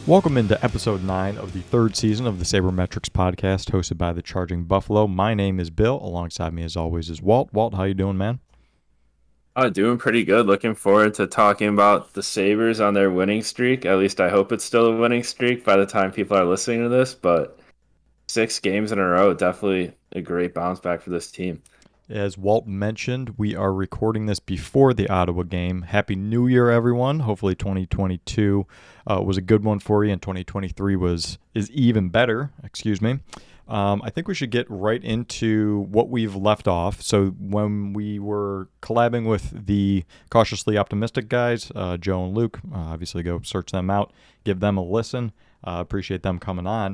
Welcome into episode 9 of the third season of the Sabermetrics podcast hosted by the Charging Buffalo. My name is Bill. Alongside me as always is Walt. Walt, how you doing, man? Doing pretty good. Looking forward to talking about the Sabres on their winning streak. At least I hope it's still a winning streak by the time people are listening to this. But 6 games in a row, definitely a great bounce back for this team. As Walt mentioned, we are recording this before the Ottawa game. Happy New Year, everyone. Hopefully 2022 was a good one for you, and 2023 is even better. Excuse me. I think we should get right into what we've left off. So when we were collabing with the Cautiously Optimistic guys, Joe and Luke, obviously go search them out, give them a listen. Appreciate them coming on.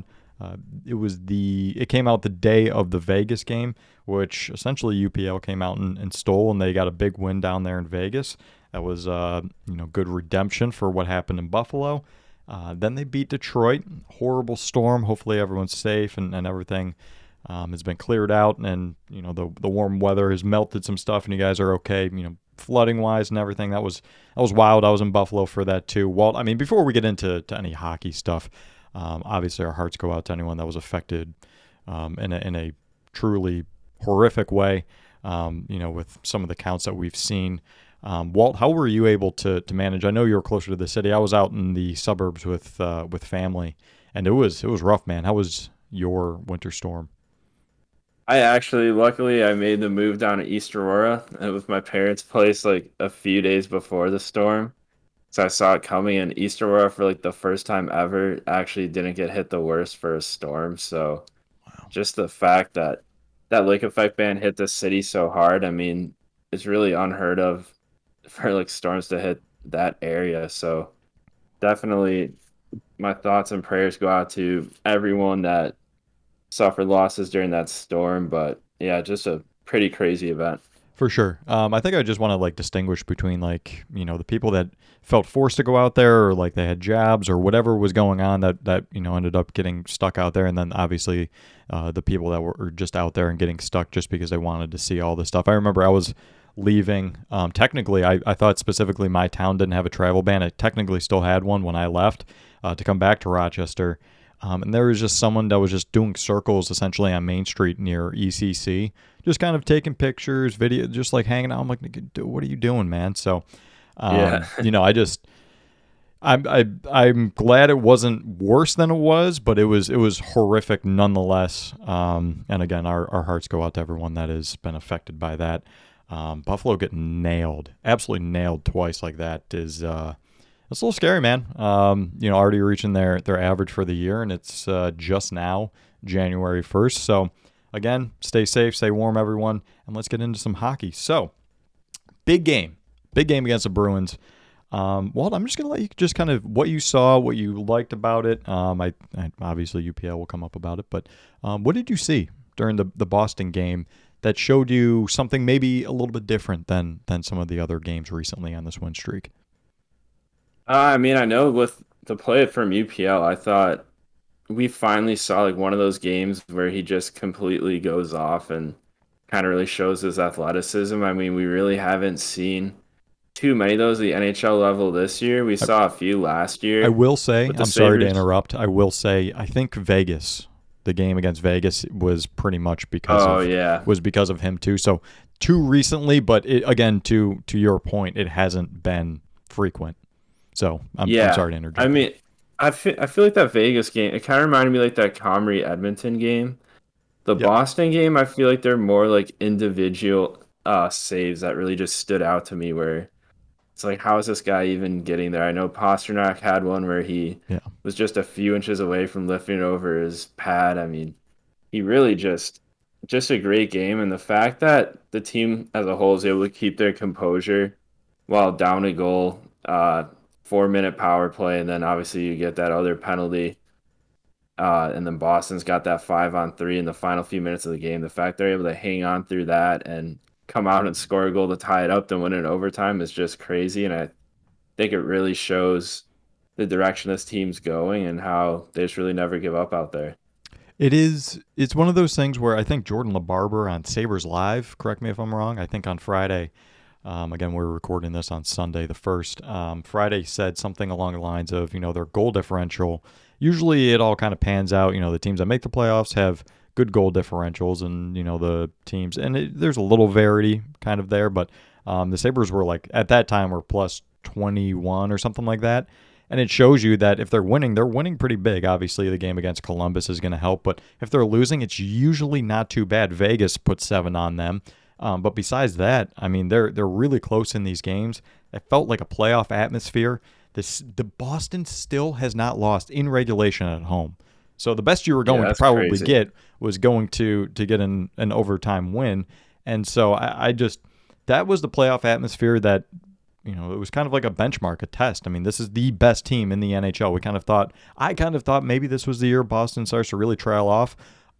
It came out the day of the Vegas game, which essentially UPL came out and stole, and they got a big win down there in Vegas. That was good redemption for what happened in Buffalo. Then they beat Detroit. Horrible storm. Hopefully everyone's safe and everything has been cleared out, and the warm weather has melted some stuff, and you guys are okay. Flooding wise and everything. That was wild. I was in Buffalo for that too. Walt, I mean, before we get into any hockey stuff. Obviously, our hearts go out to anyone that was affected in a truly horrific way, with some of the counts that we've seen. Walt, how were you able to manage? I know you were closer to the city. I was out in the suburbs with family, and it was rough, man. How was your winter storm? Luckily, I made the move down to East Aurora with my parents' place like a few days before the storm. So I saw it coming, and East Aurora for like the first time ever actually didn't get hit the worst for a storm. So Wow. just the fact that that lake effect band hit the city so hard, I mean, it's really unheard of for like storms to hit that area. So definitely my thoughts and prayers go out to everyone that suffered losses during that storm. But yeah, just a pretty crazy event. For sure. I think I just want to distinguish between the people that felt forced to go out there, or like they had jobs or whatever was going on that ended up getting stuck out there, and then obviously the people that were just out there and getting stuck just because they wanted to see all this stuff. I remember I was leaving. Technically, I thought specifically my town didn't have a travel ban. It technically still had one when I left to come back to Rochester. And there was just someone that was just doing circles essentially on Main Street near ECC, just kind of taking pictures, video, just like hanging out. I'm like, what are you doing, man? So, Yeah. I'm glad it wasn't worse than it was, but it was horrific nonetheless. And again, our hearts go out to everyone that has been affected by that. Buffalo getting nailed, absolutely nailed twice like that is it's a little scary, man. Already reaching their average for the year, and it's just now, January 1st. So, again, stay safe, stay warm, everyone, and let's get into some hockey. So, big game against the Bruins. Walt, I'm just going to let you just kind of what you saw, what you liked about it. I obviously UPL will come up about it, but what did you see during the Boston game that showed you something maybe a little bit different than some of the other games recently on this win streak? I mean, I know with the play from UPL, I thought we finally saw like one of those games where he just completely goes off and kind of really shows his athleticism. I mean, we really haven't seen too many of those at the NHL level this year. We saw a few last I year will say, with the I'm sorry to Sabres. interrupt. I will say, I think Vegas, the game against Vegas, was pretty much Oh yeah. because of him too. So too recently, but again, to your point, it hasn't been frequent. So I'm Yeah. sorry to I interject. mean, I feel like that Vegas game, it kind of reminded me like that Comrie Edmonton game. The Yep. Boston game, I feel like they're more like individual saves that really just stood out to me where it's like, how is this guy even getting there? I know Pasternak had one where he Yeah. was just a few inches away from lifting it over his pad. I mean, he really just a great game, and the fact that the team as a whole is able to keep their composure while down a goal, 4 minute power play, and then obviously you get that other penalty, and then Boston's got that 5-on-3 in the final few minutes of the game. The fact they're able to hang on through that and come out and score a goal to tie it up, then win it in overtime is just crazy, and I think it really shows the direction this team's going and how they just really never give up out there. It's one of those things where I think Jordan LeBarber on Sabres Live, correct me if I'm wrong, I think on Friday, Again, we're recording this on Sunday the 1st. Friday said something along the lines of, their goal differential. Usually it all kind of pans out. The teams that make the playoffs have good goal differentials, and, the teams, and there's a little variety kind of there, but the Sabres were at that time were plus 21 or something like that. And it shows you that if they're winning pretty big. Obviously, the game against Columbus is going to help, but if they're losing, it's usually not too bad. Vegas put 7 on them. But besides that, I mean, they're really close in these games. It felt like a playoff atmosphere. The Boston still has not lost in regulation at home. So the best you were going to probably crazy. get was going to get an overtime win. And so I just that was the playoff atmosphere that it was kind of like a benchmark, a test. I mean, this is the best team in the NHL. I kind of thought maybe this was the year Boston starts to really trail off.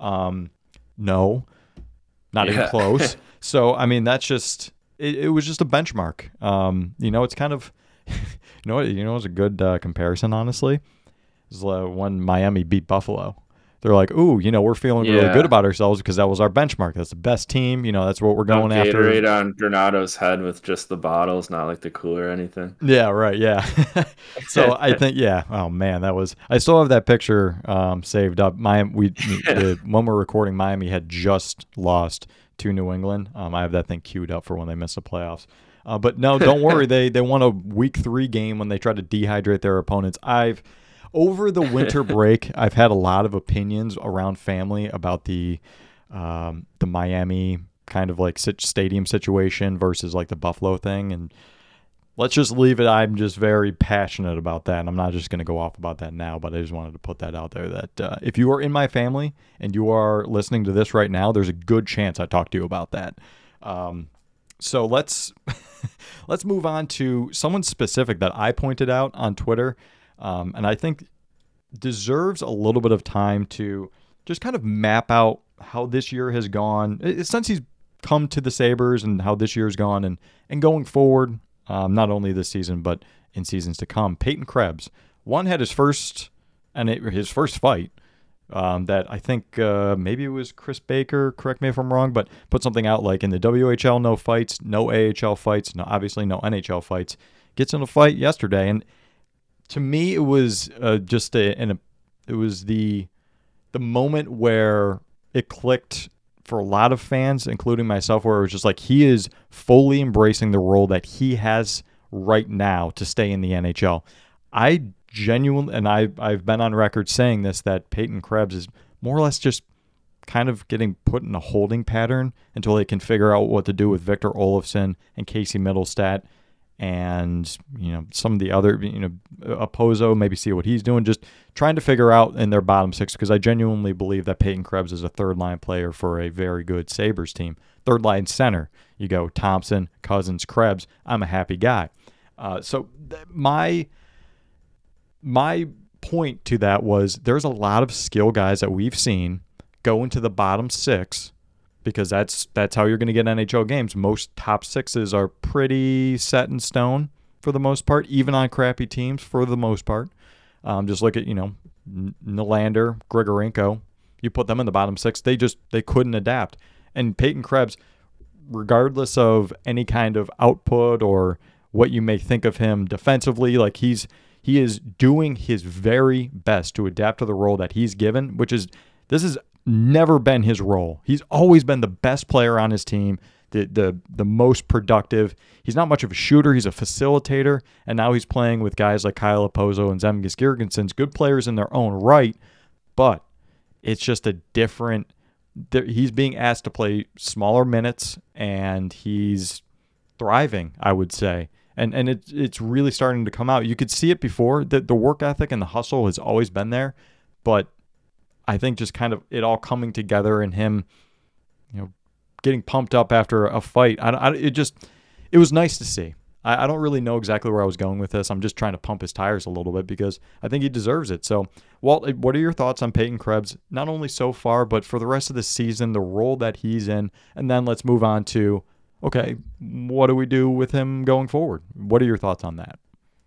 No, not even close. So, I mean, that's just it was just a benchmark. It's kind of it's a good comparison, honestly. Is when Miami beat Buffalo. They're like, ooh, we're feeling really good about ourselves because that was our benchmark. That's the best team. That's what we're going after. Gatorade on Granato's head with just the bottles, not like the cooler or anything. Yeah, right. Yeah. So I think, yeah. Oh man, I still have that picture saved up. When we're recording, Miami had just lost to New England. I have that thing queued up for when they miss the playoffs. But no, don't worry. They won a week 3 game when they tried to dehydrate their opponents. Over the winter break, I've had a lot of opinions around family about the Miami kind of stadium situation versus the Buffalo thing, and let's just leave it. I'm just very passionate about that, and I'm not just going to go off about that now, but I just wanted to put that out there that if you are in my family and you are listening to this right now, there's a good chance I talk to you about that. So let's move on to someone specific that I pointed out on Twitter. And I think deserves a little bit of time to just kind of map out how this year has gone since he's come to the Sabres and how this year's gone and going forward, not only this season, but in seasons to come. Peyton Krebs, had his first fight that I think maybe it was Chris Baker, correct me if I'm wrong, but put something out like in the WHL, no fights, no AHL fights, obviously no NHL fights, gets in a fight yesterday. And to me, it was it was the moment where it clicked for a lot of fans, including myself, where it was just he is fully embracing the role that he has right now to stay in the NHL. I genuinely, and I've been on record saying this, that Peyton Krebs is more or less just kind of getting put in a holding pattern until they can figure out what to do with Victor Olofsson and Casey Middlestat. And, some of the other, Opozo, maybe see what he's doing, just trying to figure out in their bottom 6, because I genuinely believe that Peyton Krebs is a third-line player for a very good Sabres team. Third-line center, you go Thompson, Cousins, Krebs. I'm a happy guy. My point to that was there's a lot of skill guys that we've seen go into the bottom 6, because that's how you're going to get NHL games. Most top 6s are pretty set in stone for the most part, even on crappy teams for the most part. Just look at, Nylander, Grigorenko. You put them in the bottom 6, they couldn't adapt. And Peyton Krebs, regardless of any kind of output or what you may think of him defensively, he is doing his very best to adapt to the role that he's given, this is never been his role. He's always been the best player on his team, the most productive. He's not much of a shooter. He's a facilitator, and now he's playing with guys like Kyle Opozo and Zemgus Girgensons, good players in their own right, but it's just a different – he's being asked to play smaller minutes, and he's thriving, I would say. And it's really starting to come out. You could see it before. The work ethic and the hustle has always been there, but I think just kind of it all coming together and him, getting pumped up after a fight. It was nice to see. I don't really know exactly where I was going with this. I'm just trying to pump his tires a little bit because I think he deserves it. So, Walt, what are your thoughts on Peyton Krebs, not only so far, but for the rest of the season, the role that he's in? And then let's move on to, okay, what do we do with him going forward? What are your thoughts on that?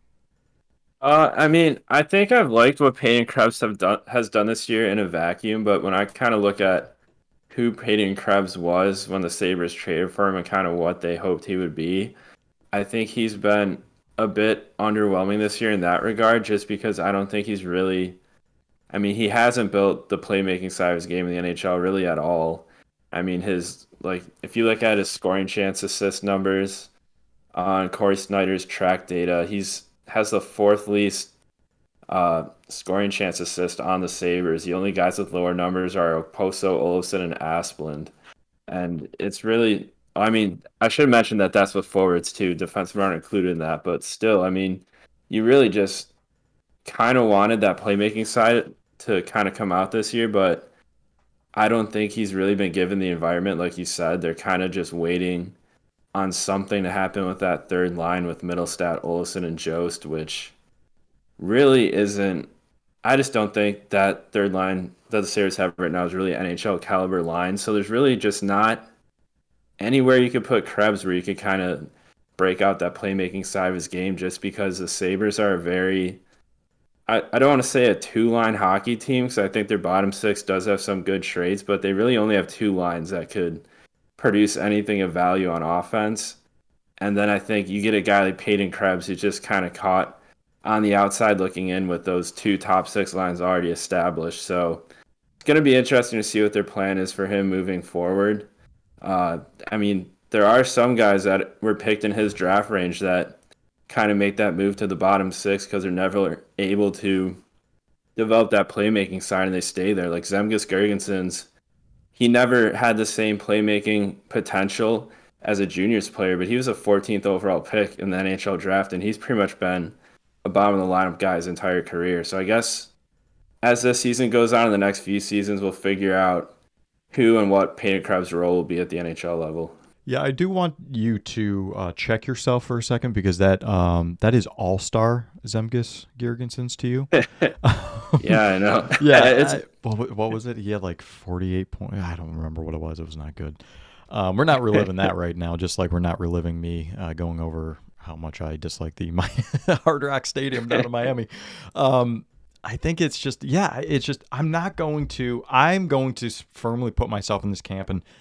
I think I've liked what Peyton Krebs has done this year in a vacuum, but when I kind of look at who Peyton Krebs was when the Sabres traded for him and kind of what they hoped he would be, I think he's been a bit underwhelming this year in that regard, just because I don't think he's really. I mean, he hasn't built the playmaking side of his game in the NHL really at all. I mean, his like if you look at his scoring chance assist numbers on Corey Snyder's track data, he's has the fourth least scoring chance assist on the Sabres. The only guys with lower numbers are Oposo, Olofsson, and Asplund. And it's really, I mean, I should mention that that's with forwards too. Defensemen aren't included in that, but still, I mean, you really just kind of wanted that playmaking side to kind of come out this year, but I don't think he's really been given the environment. Like you said, they're kind of just waiting on something to happen with that third line with Middlestat, Olsen, and Jost, which really isn't. I just don't think that third line that the Sabres have right now is really NHL caliber line. So there's really just not anywhere you could put Krebs where you could kind of break out that playmaking side of his game, just because the Sabres are a very, I don't want to say a two-line hockey team, because I think their bottom six does have some good traits, but they really only have two lines that could produce anything of value on offense. And then I think you get a guy like Peyton Krebs who's just kind of caught on the outside looking in with those two top six lines already established. So it's going to be interesting to see what their plan is for him moving forward. I mean, there are some guys that were picked in his draft range that kind of make that move to the bottom six because they're never able to develop that playmaking side and they stay there. Like Zemgus Girgensons, he never had the same playmaking potential as a juniors player, but he was a 14th overall pick in the NHL draft, and he's pretty much been a bottom of the lineup guy his entire career. So I guess as this season goes on in the next few seasons, we'll figure out who and what Peyton Krebs' role will be at the NHL level. Yeah, I do want you to check yourself for a second because that is all-star Zemgus Girgensons to you. Yeah, I know. Yeah, what was it? He had like 48 points. I don't remember what it was. It was not good. We're not reliving that right now, just like we're not reliving me going over how much I dislike the Hard Rock Stadium down in Miami. I think it's just, I'm going to firmly put myself in this camp, and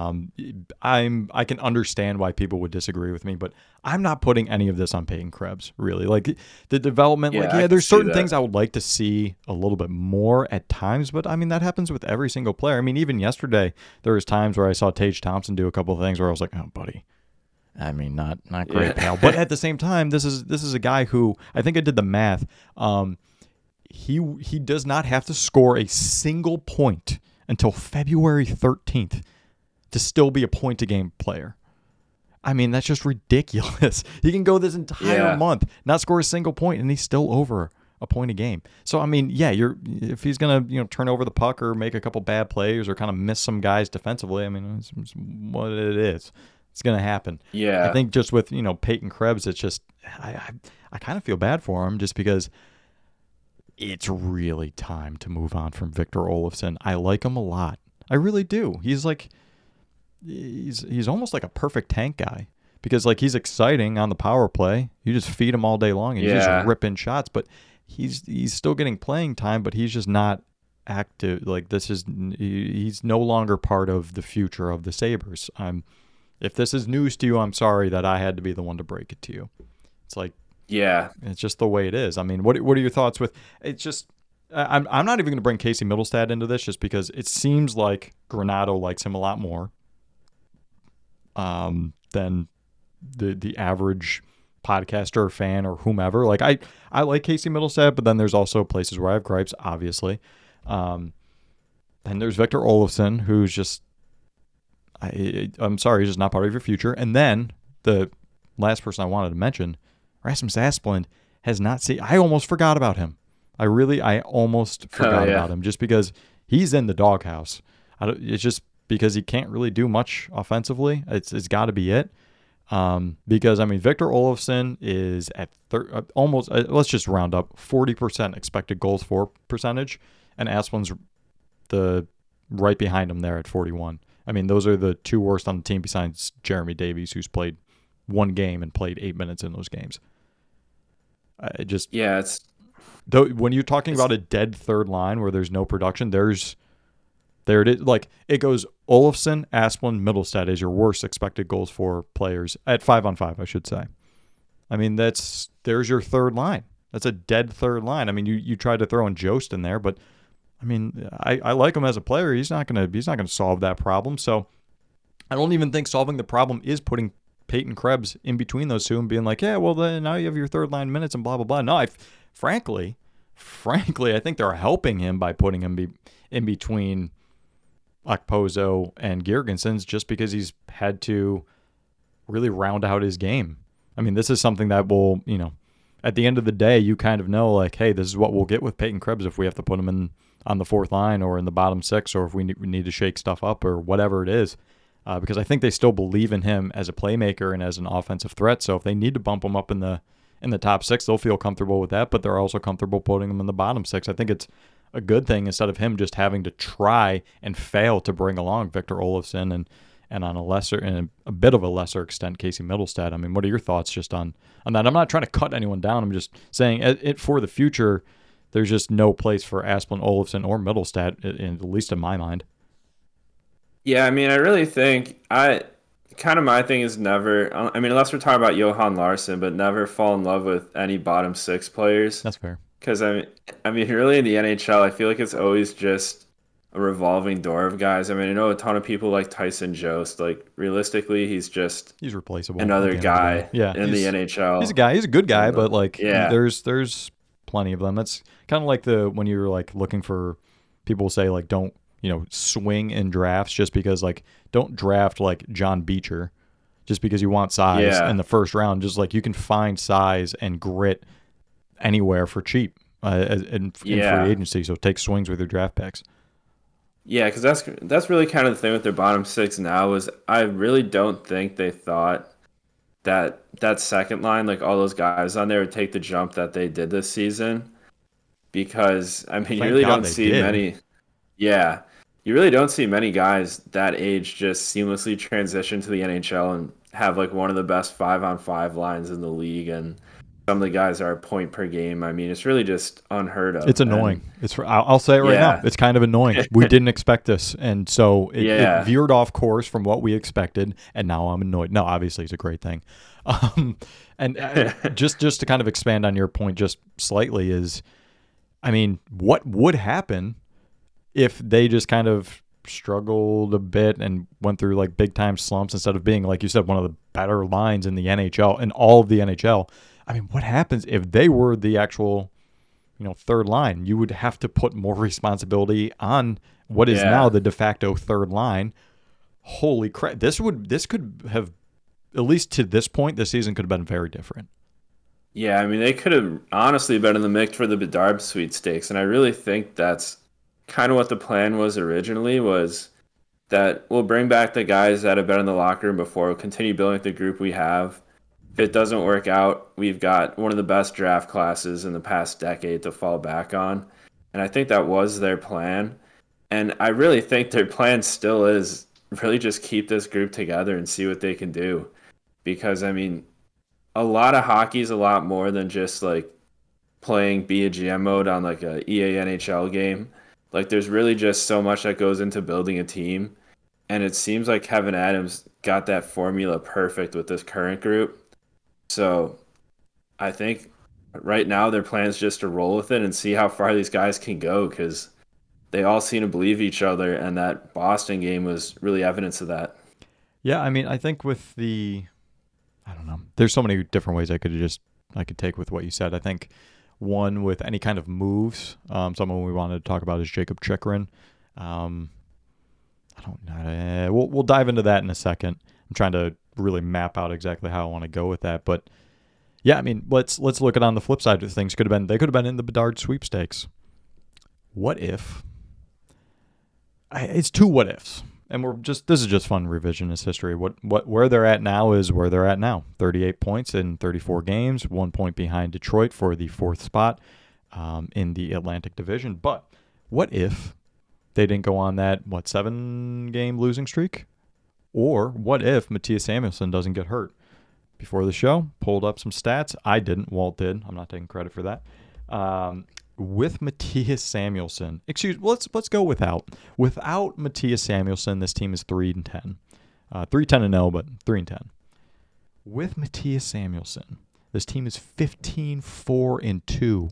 I can understand why people would disagree with me, but I'm not putting any of this on Peyton Krebs, really. Like the development, there's certain things I would like to see a little bit more at times, but I mean, that happens with every single player. I mean, even yesterday, there was times where I saw Tage Thompson do a couple of things where I was like, oh, buddy. I mean, not great, pal. But at the same time, this is a guy who, I think I did the math. He does not have to score a single point until February 13th to still be a point-a-game player. I mean, that's just ridiculous. He can go this entire month, not score a single point, and he's still over a point a game. So, I mean, if he's going to turn over the puck or make a couple bad plays or kind of miss some guys defensively, I mean, it's what it is. It's going to happen. Yeah. I think just with, Peyton Krebs, it's just, I kind of feel bad for him just because it's really time to move on from Victor Olofsson. I like him a lot. I really do. He's like, he's almost like a perfect tank guy because like he's exciting on the power play. You just feed him all day long and he's just ripping shots, but he's still getting playing time, but he's just not active. Like he's no longer part of the future of the Sabres. If this is news to you, I'm sorry that I had to be the one to break it to you. It's like, it's just the way it is. I mean, what are your thoughts with it's just I'm not even going to bring Casey Middlestat into this just because it seems like Granato likes him a lot more than the average podcaster or fan or whomever. Like I like Casey Middlestat, but then there's also places where I have gripes, obviously. Then there's Victor Olofsson, who's just I'm sorry, he's just not part of your future. And then the last person I wanted to mention, Rasmus Asplund, has not seen. I almost forgot about him. I almost forgot about him just because he's in the doghouse. It's just because he can't really do much offensively. It's got to be it. Because I mean, Victor Olofsson is at almost. Let's just round up 40% expected goals for percentage, and Asplund's the right behind him there at 41. I mean, those are the two worst on the team besides Jeremy Davies, who's played one game and played 8 minutes in those games. When you're talking about a dead third line where there's no production, there it is. Like it goes Olofsson, Asplund, Middlestat is your worst expected goals for players at 5-on-5, I should say. I mean, there's your third line. That's a dead third line. I mean, you tried to throw in Jost in there, but I mean, I like him as a player. He's not gonna solve that problem. So I don't even think solving the problem is putting Peyton Krebs in between those two and being like, yeah, well, then now you have your third line minutes and blah blah blah. No, frankly, I think they're helping him by putting him in between Okposo and Girgensons just because he's had to really round out his game. I mean, this is something that will, at the end of the day, you kind of know, like, hey, this is what we'll get with Peyton Krebs if we have to put him in on the fourth line or in the bottom six, or if we need to shake stuff up or whatever it is. Because I think they still believe in him as a playmaker and as an offensive threat. So if they need to bump him up in the top six, they'll feel comfortable with that, but they're also comfortable putting him in the bottom six. I think it's a good thing instead of him just having to try and fail to bring along Victor Olofsson and on a bit of a lesser extent, Casey Middlestad. I mean, what are your thoughts just on that? I'm not trying to cut anyone down. I'm just saying it for the future, there's just no place for Asplund, Olofsson, or Middlestad, at least in my mind. Yeah, I mean, I really think my thing is never. I mean, unless we're talking about Johan Larsson, but never fall in love with any bottom six players. That's fair. Because I mean, really in the NHL, I feel like it's always just a revolving door of guys. I mean, I know a ton of people like Tyson Jost. Like realistically, he's replaceable. Another guy in the NHL. He's a guy. He's a good guy, but like, there's plenty of them. That's kind of like when you're like looking for people say like don't swing in drafts just because like don't draft like John Beecher just because you want size in the first round. Just like you can find size and grit anywhere for cheap in free agency. So take swings with your draft picks. Yeah, because that's really kind of the thing with their bottom six now is I really don't think they thought that second line, like all those guys on there, would take the jump that they did this season. Because I mean, you really don't see many. Yeah, you really don't see many guys that age just seamlessly transition to the NHL and have like one of the best 5-on-5 lines in the league, and some of the guys are a point per game. I mean, it's really just unheard of. It's annoying. I'll say it right now. It's kind of annoying. We didn't expect this, and so it veered off course from what we expected, and now I'm annoyed. No, obviously it's a great thing. And just to kind of expand on your point just slightly is, I mean, what would happen if they just kind of struggled a bit and went through like big time slumps instead of being, like you said, one of the better lines in the NHL, in all of the NHL? I mean, what happens if they were the actual, third line? You would have to put more responsibility on what is now the de facto third line. Holy crap. This could have, at least to this point, this season could have been very different. Yeah, I mean, they could have honestly been in the mix for the Bedard sweepstakes, and I really think that's kind of what the plan was originally, was that we'll bring back the guys that have been in the locker room before. We'll continue building with the group we have. If it doesn't work out, we've got one of the best draft classes in the past decade to fall back on. And I think that was their plan. And I really think their plan still is really just keep this group together and see what they can do. Because, I mean, a lot of hockey is a lot more than just like playing be a GM mode on like a EA NHL game. Like there's really just so much that goes into building a team. And it seems like Kevin Adams got that formula perfect with this current group. So I think right now their plan is just to roll with it and see how far these guys can go, because they all seem to believe each other, and that Boston game was really evidence of that. Yeah, I mean, I think with I don't know. There's so many different ways I could take with what you said. I think one with any kind of moves, someone we wanted to talk about is Jacob Chychrun. I don't know. We'll dive into that in a second. I'm trying to really map out exactly how I want to go with that, but yeah, I mean, let's look at on the flip side of things. They could have been in the Bedard sweepstakes. What if? It's two what ifs, and this is just fun revisionist history. Where they're at now is where they're at now. 38 points in 34 games, 1 point behind Detroit for the fourth spot in the Atlantic Division. But what if they didn't go on that 7-game losing streak? Or what if Mattias Samuelsson doesn't get hurt? Before the show, pulled up some stats. I didn't. Walt did. I'm not taking credit for that. With Mattias Samuelsson, let's go without. Without Mattias Samuelsson, this team is 3-10. 3-10-0, but 3-10. With Mattias Samuelsson, This team is 15-4-2.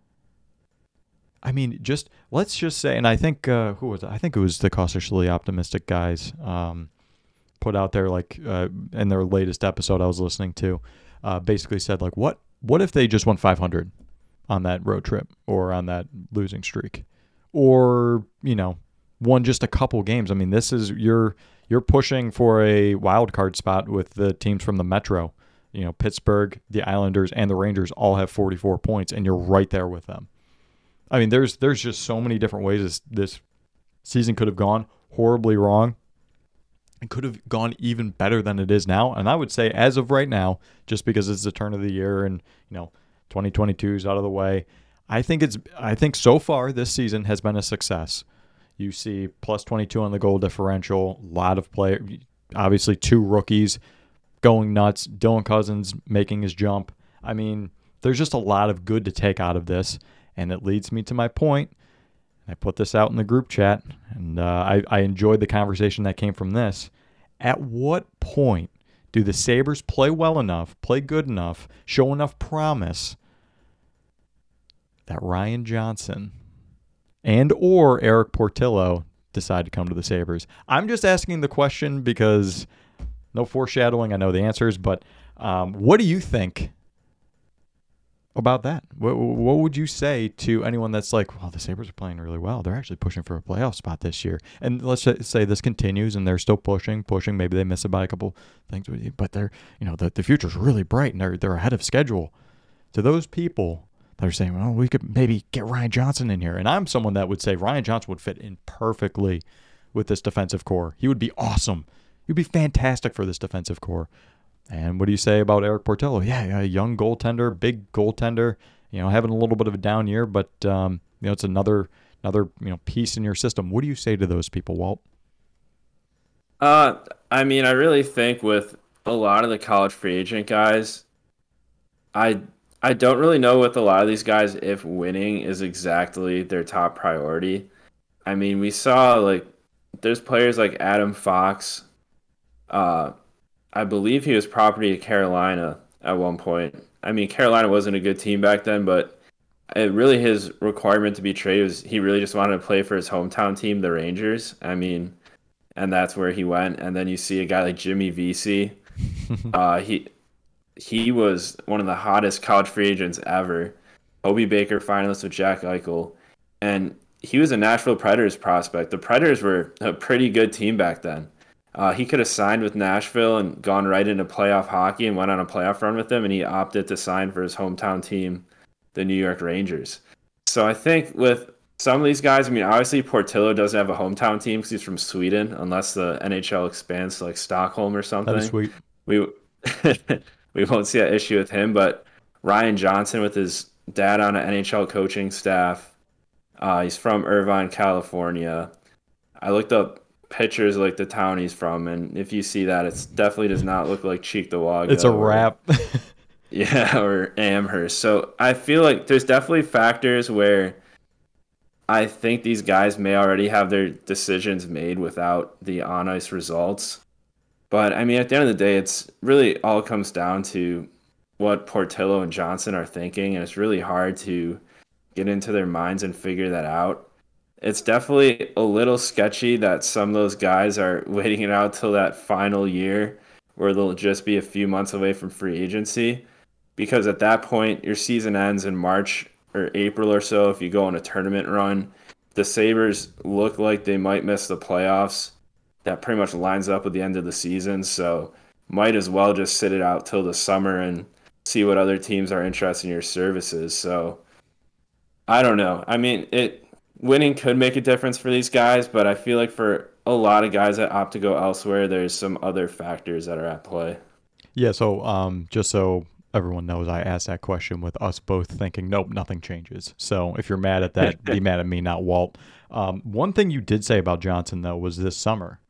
I mean, let's just say, and I think who was it? I think it was the cautiously optimistic guys put out there like in their latest episode I was listening to, basically said like, what if they just won 500 on that road trip or on that losing streak, or won just a couple games? I mean, this is you're pushing for a wild card spot with the teams from the Metro. Pittsburgh, the Islanders, and the Rangers all have 44 points, and you're right there with them. I mean, there's just so many different ways this season could have gone horribly wrong. It could have gone even better than it is now. And I would say, as of right now, just because it's the turn of the year and 2022 is out of the way, I think so far this season has been a success. You see plus 22 on the goal differential, a lot of players, obviously 2 rookies going nuts, Dylan Cousins making his jump. I mean, there's just a lot of good to take out of this. And it leads me to my point. I put this out in the group chat, and I enjoyed the conversation that came from this. At what point do the Sabres play well enough, play good enough, show enough promise that Ryan Johnson and or Eric Portillo decide to come to the Sabres? I'm just asking the question because no foreshadowing. I know the answers, but what do you think about that? What would you say to anyone that's like, well, the Sabres are playing really well. They're actually pushing for a playoff spot this year. And let's say this continues and they're still pushing. Maybe they miss it by a couple things, but they're, the future's really bright and they're ahead of schedule. To those people that are saying, well, we could maybe get Ryan Johnson in here. And I'm someone that would say Ryan Johnson would fit in perfectly with this defensive core. He would be awesome. He'd be fantastic for this defensive core. And what do you say about Eric Portillo? Yeah, young goaltender, big goaltender, having a little bit of a down year, but it's another piece in your system. What do you say to those people, Walt? I mean, I really think with a lot of the college free agent guys, I don't really know with a lot of these guys if winning is exactly their top priority. I mean, we saw like there's players like Adam Fox. I believe he was property of Carolina at one point. I mean, Carolina wasn't a good team back then, but his requirement to be traded was he really just wanted to play for his hometown team, the Rangers. I mean, and that's where he went. And then you see a guy like Jimmy Vesey. He was one of the hottest college free agents ever. Hobie Baker finalist with Jack Eichel. And he was a Nashville Predators prospect. The Predators were a pretty good team back then. He could have signed with Nashville and gone right into playoff hockey and went on a playoff run with them, and he opted to sign for his hometown team, the New York Rangers. So I think with some of these guys, I mean, obviously Portillo doesn't have a hometown team because he's from Sweden, unless the NHL expands to like Stockholm or something. That is sweet. We we won't see that issue with him, but Ryan Johnson with his dad on an NHL coaching staff. He's from Irvine, California. I looked up pictures like the town he's from, and if you see that, it definitely does not look like Cheektowaga. It's a wrap. Yeah, or Amherst. So I feel like there's definitely factors where I think these guys may already have their decisions made without the on-ice results. But I mean, at the end of the day, it's really all comes down to what Portillo and Johnson are thinking, and it's really hard to get into their minds and figure that out. It's definitely a little sketchy that some of those guys are waiting it out till that final year where they'll just be a few months away from free agency, because at that point your season ends in March or April or so. If you go on a tournament run, the Sabres look like they might miss the playoffs. That pretty much lines up with the end of the season, so might as well just sit it out till the summer and see what other teams are interested in your services. So I don't know. I mean, winning could make a difference for these guys, but I feel like for a lot of guys that opt to go elsewhere, there's some other factors that are at play. Yeah, so just so everyone knows, I asked that question with us both thinking, nope, nothing changes. So if you're mad at that, be mad at me, not Walt. One thing you did say about Johnson, though, was this summer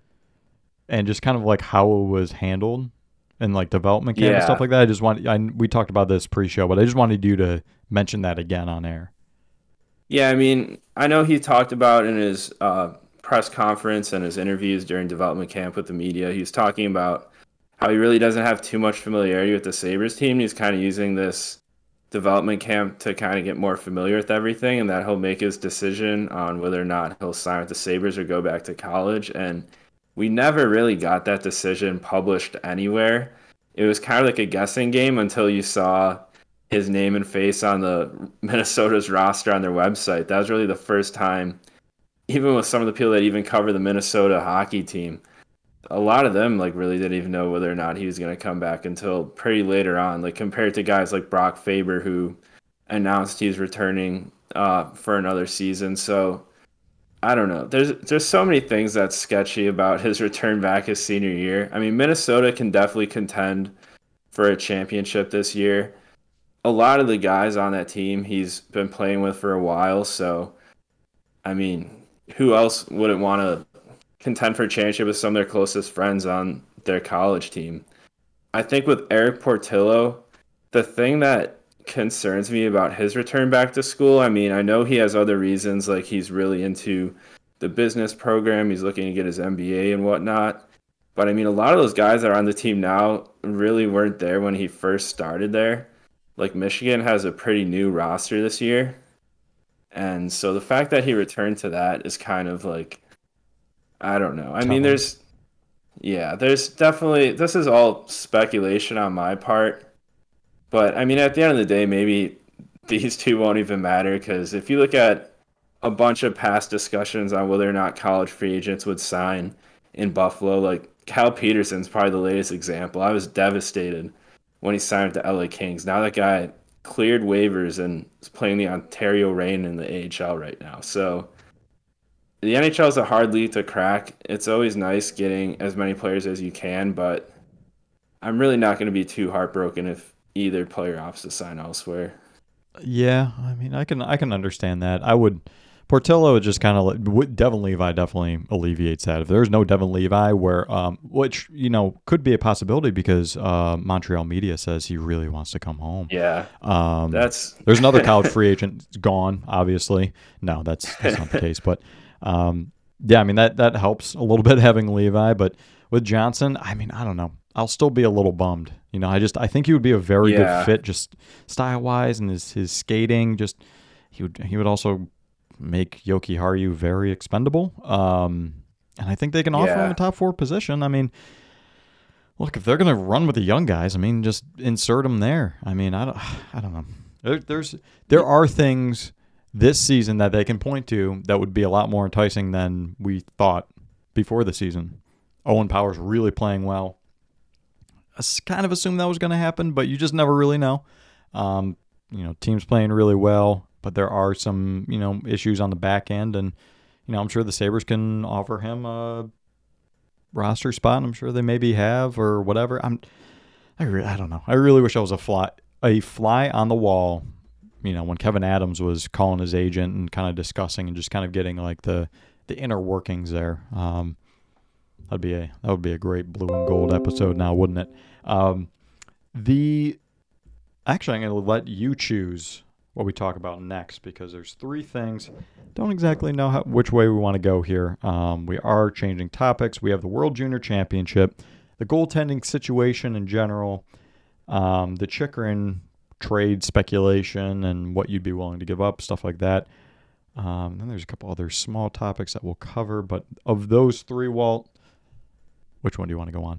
and just kind of like how it was handled and like development camp and stuff like that. We talked about this pre-show, but I just wanted you to mention that again on air. Yeah, I mean, I know he talked about in his press conference and his interviews during development camp with the media, he was talking about how he really doesn't have too much familiarity with the Sabres team. He's kind of using this development camp to kind of get more familiar with everything, and that he'll make his decision on whether or not he'll sign with the Sabres or go back to college. And we never really got that decision published anywhere. It was kind of like a guessing game until you saw his name and face on the Minnesota's roster on their website. That was really the first time, even with some of the people that even cover the Minnesota hockey team, a lot of them like really didn't even know whether or not he was going to come back until pretty later on, like compared to guys like Brock Faber who announced he's returning for another season. So I don't know. There's so many things that's sketchy about his return back his senior year. I mean, Minnesota can definitely contend for a championship this year. A lot of the guys on that team he's been playing with for a while, so I mean, who else wouldn't want to contend for a championship with some of their closest friends on their college team? I think with Eric Portillo, the thing that concerns me about his return back to school, I mean, I know he has other reasons, like he's really into the business program, he's looking to get his MBA and whatnot. But I mean, a lot of those guys that are on the team now really weren't there when he first started there. Like Michigan has a pretty new roster this year. And so the fact that he returned to that is kind of like, I don't know. I mean, Telling. there's definitely, this is all speculation on my part. But I mean, at the end of the day, maybe these two won't even matter because if you look at a bunch of past discussions on whether or not college free agents would sign in Buffalo, like Cal Peterson's probably the latest example. I was devastated when he signed with the LA Kings. Now that guy cleared waivers and is playing the Ontario Reign in the AHL right now. So the NHL is a hard league to crack. It's always nice getting as many players as you can, but I'm really not going to be too heartbroken if either player opts to sign elsewhere. Yeah, I mean, I can understand that. I would Portillo would just kind of Devin Levi definitely alleviates that. If there's no Devin Levi, where which could be a possibility because Montreal media says he really wants to come home. Yeah, that's There's another college free agent gone. Obviously, no, that's not the case. But yeah, I mean that helps a little bit having Levi, but with Johnson, I mean, I don't know. I'll still be a little bummed. I think he would be a very yeah, good fit, just style wise, and his skating. Just he would also make Yoki Haru very expendable. And I think they can offer him a yeah, top four position. I mean, look, if they're going to run with the young guys, I mean, just insert them there. I mean, I don't know. There are things this season that they can point to that would be a lot more enticing than we thought before the season. Owen Power's really playing well. I kind of assumed that was going to happen, but you just never really know. Team's playing really well, but there are some, issues on the back end, and I'm sure the Sabres can offer him a roster spot. I'm sure they maybe have or whatever. I don't know. I really wish I was a fly on the wall. When Kevin Adams was calling his agent and kind of discussing and just kind of getting like the inner workings there. That would be a great blue and gold episode now, wouldn't it? The Actually, I'm going to let you choose what we talk about next because there's three things. Don't exactly know which way we want to go here. We are changing topics. We have the World Junior Championship, the goaltending situation in general, the Chychrun trade speculation and what you'd be willing to give up, stuff like that. Then there's a couple other small topics that we'll cover. But of those three, Walt, which one do you want to go on?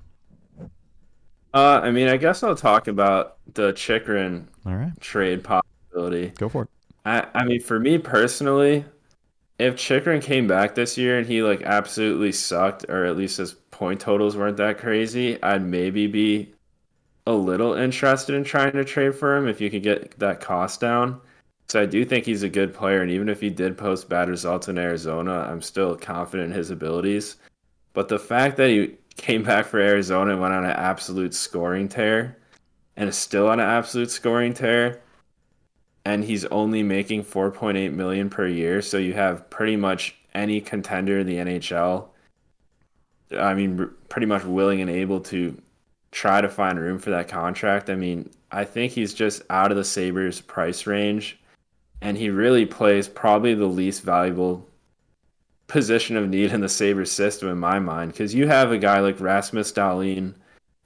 I mean, I guess I'll talk about the Chychrun All right, trade possibility. go for it. I mean, for me personally, if Chychrun came back this year and he like absolutely sucked, or at least his point totals weren't that crazy, I'd maybe be a little interested in trying to trade for him if you could get that cost down. So I do think he's a good player, and even if he did post bad results in Arizona, I'm still confident in his abilities. But the fact that he came back for Arizona and went on an absolute scoring tear, and is still on an absolute scoring tear, and he's only making 4.8 million per year, so you have pretty much any contender in the NHL. I mean, pretty much willing and able to try to find room for that contract. I mean, I think he's just out of the Sabres price range, and he really plays probably the least valuable position of need in the Sabres system in my mind, because you have a guy like Rasmus Dahlin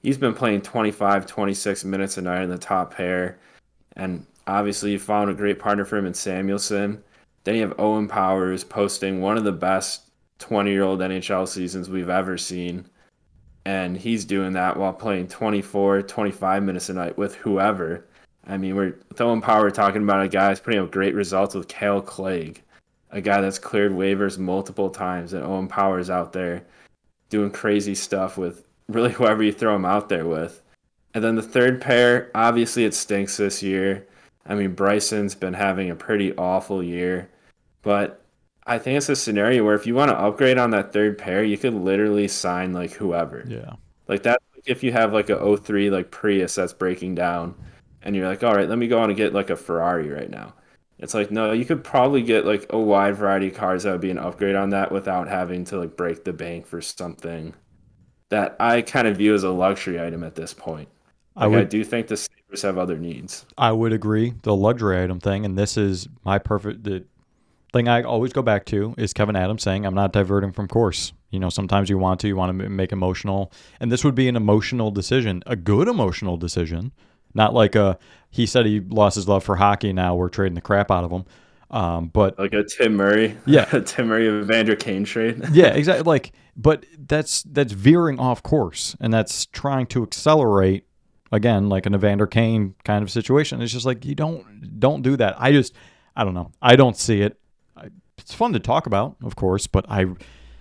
he's been playing 25, 26 minutes a night in the top pair. And obviously, you found a great partner for him in Samuelson. Then you have Owen Powers posting one of the best 20-year-old NHL seasons we've ever seen. And he's doing that while playing 24, 25 minutes a night with whoever. I mean, we're with Owen Power talking about a guy who's putting up great results with Kale Clegg, a guy that's cleared waivers multiple times, and Owen Power's out there doing crazy stuff with really whoever you throw him out there with. And then the third pair, obviously it stinks this year. I mean, Bryson's been having a pretty awful year, but I think it's a scenario where if you want to upgrade on that third pair, you could literally sign like whoever. Yeah. Like that, if you have like a '03 like Prius that's breaking down, and you're like, all right, let me go on and get like a Ferrari right now. It's like, no, you could probably get like a wide variety of cars that would be an upgrade on that without having to like break the bank for something that I kind of view as a luxury item at this point. I do think the Sabres have other needs. I would agree, the luxury item thing, and this is my perfect the thing I always go back to is Kevin Adams saying, I'm not diverting from course. You know, sometimes you want to make emotional, and this would be an emotional decision, a good emotional decision, not like he said he lost his love for hockey, now we're trading the crap out of him. But like a Tim Murray, yeah, Tim Murray Evander Kane trade. Yeah, exactly. Like, but that's veering off course, and that's trying to accelerate again, like an Evander Kane kind of situation. It's just like you don't do that. I don't know. I don't see it. It's fun to talk about, of course, but I'm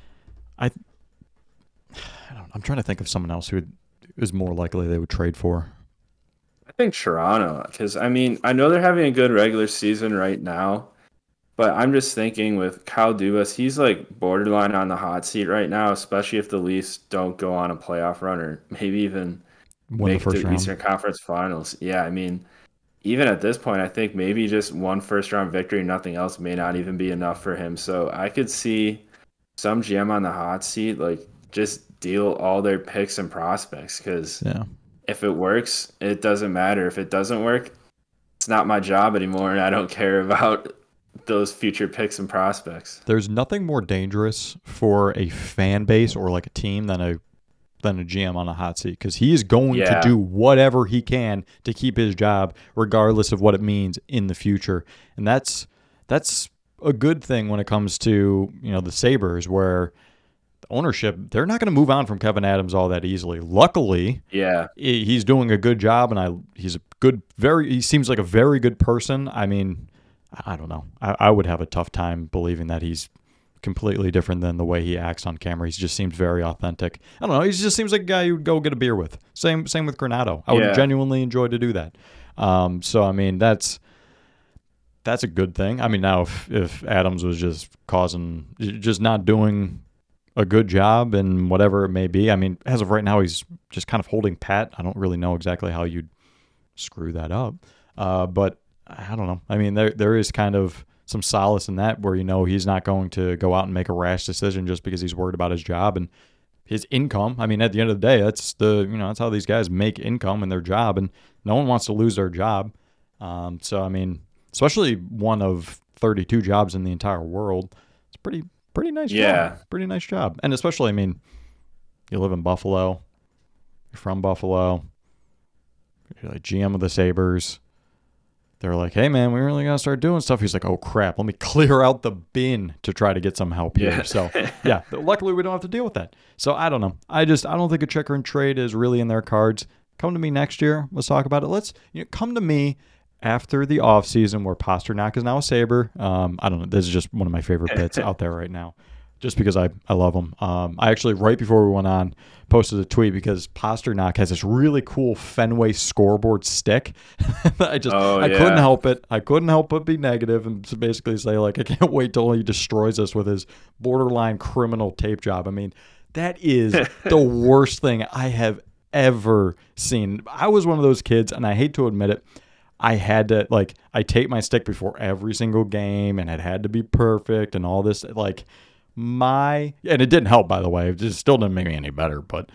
trying to think of someone else who is more likely they would trade for. I think Toronto, because I mean, I know they're having a good regular season right now, but I'm just thinking with Kyle Dubas, he's like borderline on the hot seat right now, especially if the Leafs don't go on a playoff run or maybe even make it to the Eastern Conference Finals. Yeah, I mean, even at this point, I think maybe just one first-round victory, nothing else may not even be enough for him. So I could see some GM on the hot seat, like just deal all their picks and prospects because if it works, it doesn't matter. If it doesn't work, it's not my job anymore, and I don't care about those future picks and prospects. There's nothing more dangerous for a fan base or like a team than a GM on a hot seat, because he is going to do whatever he can to keep his job, regardless of what it means in the future. And that's a good thing when it comes to, you know, the Sabres, where the ownership, they're not going to move on from Kevin Adams all that easily. Luckily, he's doing a good job, and he seems like a very good person. I mean, I don't know. I would have a tough time believing that he's completely different than the way he acts on camera. He just seems very authentic. I don't know. He just seems like a guy you would go get a beer with. Same with Granato. I would genuinely enjoy to do that. So I mean, that's a good thing. I mean, now if Adams was just not doing a good job and whatever it may be, I mean, as of right now, he's just kind of holding pat. I don't really know exactly how you'd screw that up. But I don't know. I mean, there is kind of some solace in that, where, you know, he's not going to go out and make a rash decision just because he's worried about his job and his income. I mean, at the end of the day, that's how these guys make income in their job, and no one wants to lose their job. So I mean, especially one of 32 jobs in the entire world, it's pretty nice job. Pretty nice job. And especially, I mean, you live in Buffalo, you're from Buffalo, you're like GM of the Sabres. They're like, hey, man, we really got to start doing stuff. He's like, oh, crap, let me clear out the bin to try to get some help here. So, yeah, luckily we don't have to deal with that. So, I don't know. I don't think a checker and trade is really in their cards. Come to me next year. Let's talk about it. Come to me after the offseason where Pastrnak is now a Sabre. I don't know. This is just one of my favorite bits out there right now, just because I love him. I actually, right before we went on, posted a tweet because Pastrnak has this really cool Fenway scoreboard stick. I couldn't help it. I couldn't help but be negative and basically say, like, I can't wait till he destroys us with his borderline criminal tape job. I mean, that is the worst thing I have ever seen. I was one of those kids, and I hate to admit it, I had to, like, I tape my stick before every single game, and it had to be perfect and all this, like, and it didn't help, by the way. It just still didn't make me any better. But,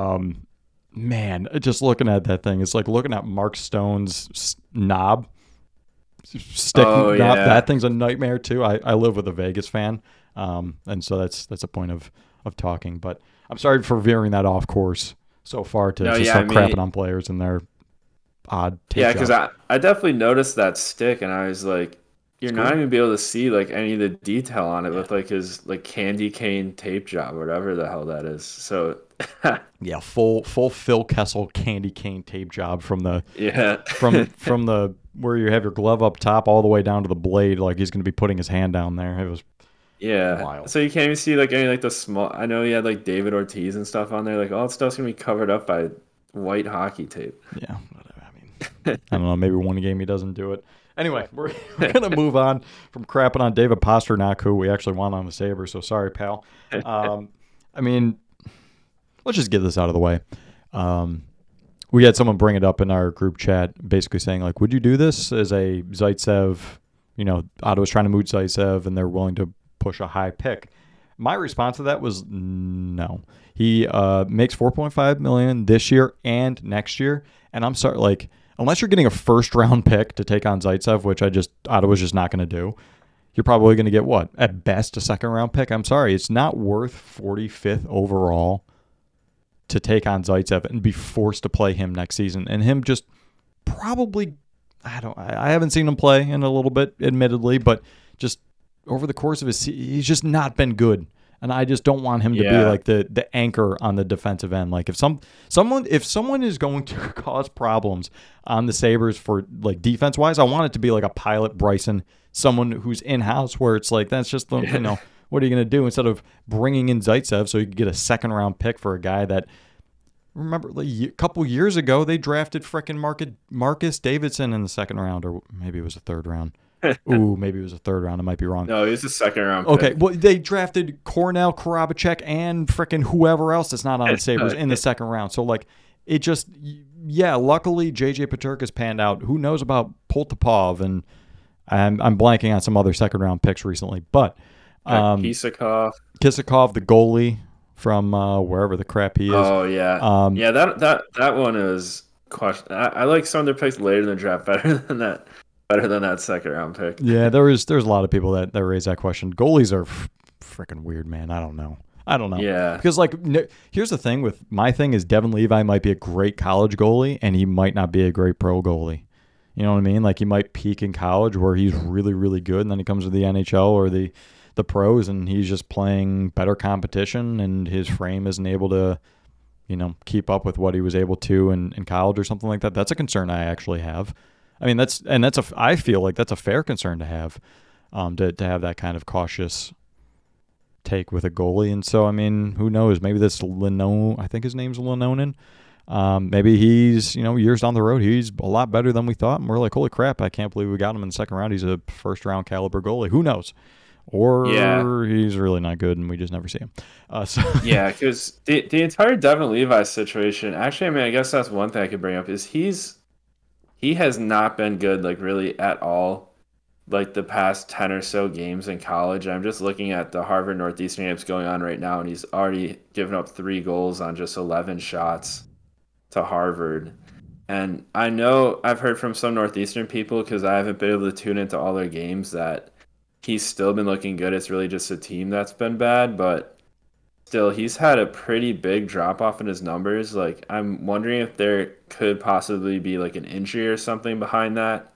man, just looking at that thing, it's like looking at Mark Stone's knob. Stick knob. That thing's a nightmare, too. I live with a Vegas fan. And so that's a point of talking. But I'm sorry for veering that off course. so far to No, just yeah, I start crapping mean, on players and their odd tape yeah, because jobs. I definitely noticed that stick, and I was like, It's you're not cool. even be able to see like any of the detail on it Yeah. with like his like candy cane tape job, whatever the hell that is. So, Yeah, full Phil Kessel candy cane tape job from the yeah. from the where you have your glove up top all the way down to the blade, like he's going to be putting his hand down there. It was Yeah. wild. So you can't even see like any like the small. I know he had like David Ortiz and stuff on there. Like all that stuff's gonna be covered up by white hockey tape. Yeah, whatever. I mean, I don't know. Maybe one game he doesn't do it. Anyway, we're gonna move on from crapping on David Pasternak, who we actually want on the Sabres. So sorry, pal. I mean, let's just get this out of the way. We had someone bring it up in our group chat, basically saying like, "Would you do this as a Zaitsev? You know, Ottawa's trying to move Zaitsev, and they're willing to push a high pick." My response to that was no. He makes $4.5 million this year and next year, and I'm sorry, like unless you're getting a first round pick to take on Zaitsev, which Ottawa's just not going to do. You're probably going to get what at best a second round pick. I'm sorry, it's not worth 45th overall to take on Zaitsev and be forced to play him next season, and him just probably I haven't seen him play in a little bit, admittedly, but just over the course of he's just not been good. And I just don't want him to be Yeah. like the anchor on the defensive end. Like if someone is going to cause problems on the Sabres for like defense wise, I want it to be like a Pilot Bryson, someone who's in house where it's like that's just the what are you going to do instead of bringing in Zaitsev so you can get a second round pick for a guy that. Remember, like, a couple years ago, they drafted frickin' Marcus Davidson in the second round, or maybe it was a third round. Ooh, maybe it was a third round. I might be wrong. No, he's a second round Okay, pick. well, they drafted Cornell, Karabachek, and frickin' whoever else that's not on the Sabres in the second round. So, like, it just, yeah, luckily JJ Peterka's panned out. Who knows about Poltapov, and I'm blanking on some other second round picks recently. But Kisakov. Kisakov, the goalie from wherever the crap he is. Oh yeah, yeah. That one is question. I like some of their picks later in the draft better than that. Better than that second round pick. Yeah, there's a lot of people that raise that question. Goalies are freaking weird, man. I don't know. Yeah. Because like, here's the thing with my thing is Devin Levi might be a great college goalie and he might not be a great pro goalie. You know what I mean? Like he might peak in college where he's really, really good, and then he comes to the NHL or the pros and he's just playing better competition and his frame isn't able to, keep up with what he was able to in college or something like that. That's a concern I actually have. I mean, I feel like that's a fair concern to have, to have that kind of cautious take with a goalie. And so, I mean, who knows? Maybe this I think his name's Linonen. Maybe he's, years down the road, he's a lot better than we thought. And we're like, holy crap, I can't believe we got him in the second round. He's a first round caliber goalie. Who knows? Or he's really not good and we just never see him. Yeah, because the entire Devin Levi situation, actually, I mean, I guess that's one thing I could bring up is he has not been good, like really at all, like the past 10 or so games in college. I'm just looking at the Harvard Northeastern games going on right now, and he's already given up 3 goals on just 11 shots to Harvard. And I know I've heard from some Northeastern people, because I haven't been able to tune into all their games, that he's still been looking good. It's really just a team that's been bad, but still, he's had a pretty big drop off in his numbers. Like, I'm wondering if there could possibly be like an injury or something behind that,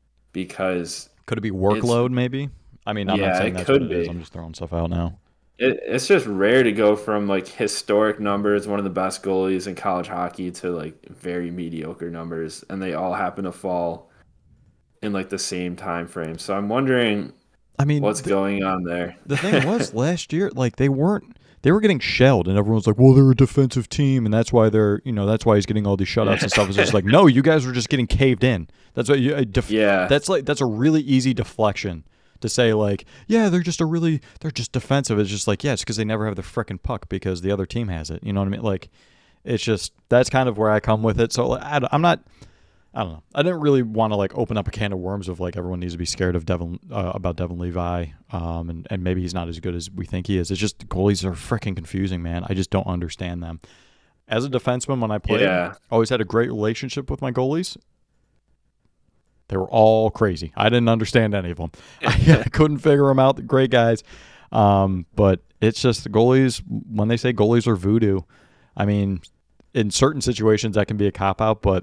because could it be workload? Maybe. I mean, I'm not saying that's what it is. I'm just throwing stuff out now. It's just rare to go from like historic numbers, one of the best goalies in college hockey, to like very mediocre numbers, and they all happen to fall in like the same time frame. So I'm wondering, I mean, what's going on there. The thing was last year, like they were getting shelled, and everyone's like, "Well, they're a defensive team, and that's why that's why he's getting all these shutouts and stuff." It's just like, no, you guys were just getting caved in. That's what that's a really easy deflection to say, like, yeah, they're just defensive. It's just like, yeah, it's because they never have the frickin' puck because the other team has it. You know what I mean? Like, it's just that's kind of where I come with it. So I don't know. I didn't really want to like open up a can of worms of like everyone needs to be scared of about Devin Levi, and maybe he's not as good as we think he is. It's just goalies are freaking confusing, man. I just don't understand them. As a defenseman, when I played, I always had a great relationship with my goalies. They were all crazy. I didn't understand any of them. I couldn't figure them out. They're great guys, but it's just the goalies. When they say goalies are voodoo, I mean, in certain situations that can be a cop out, but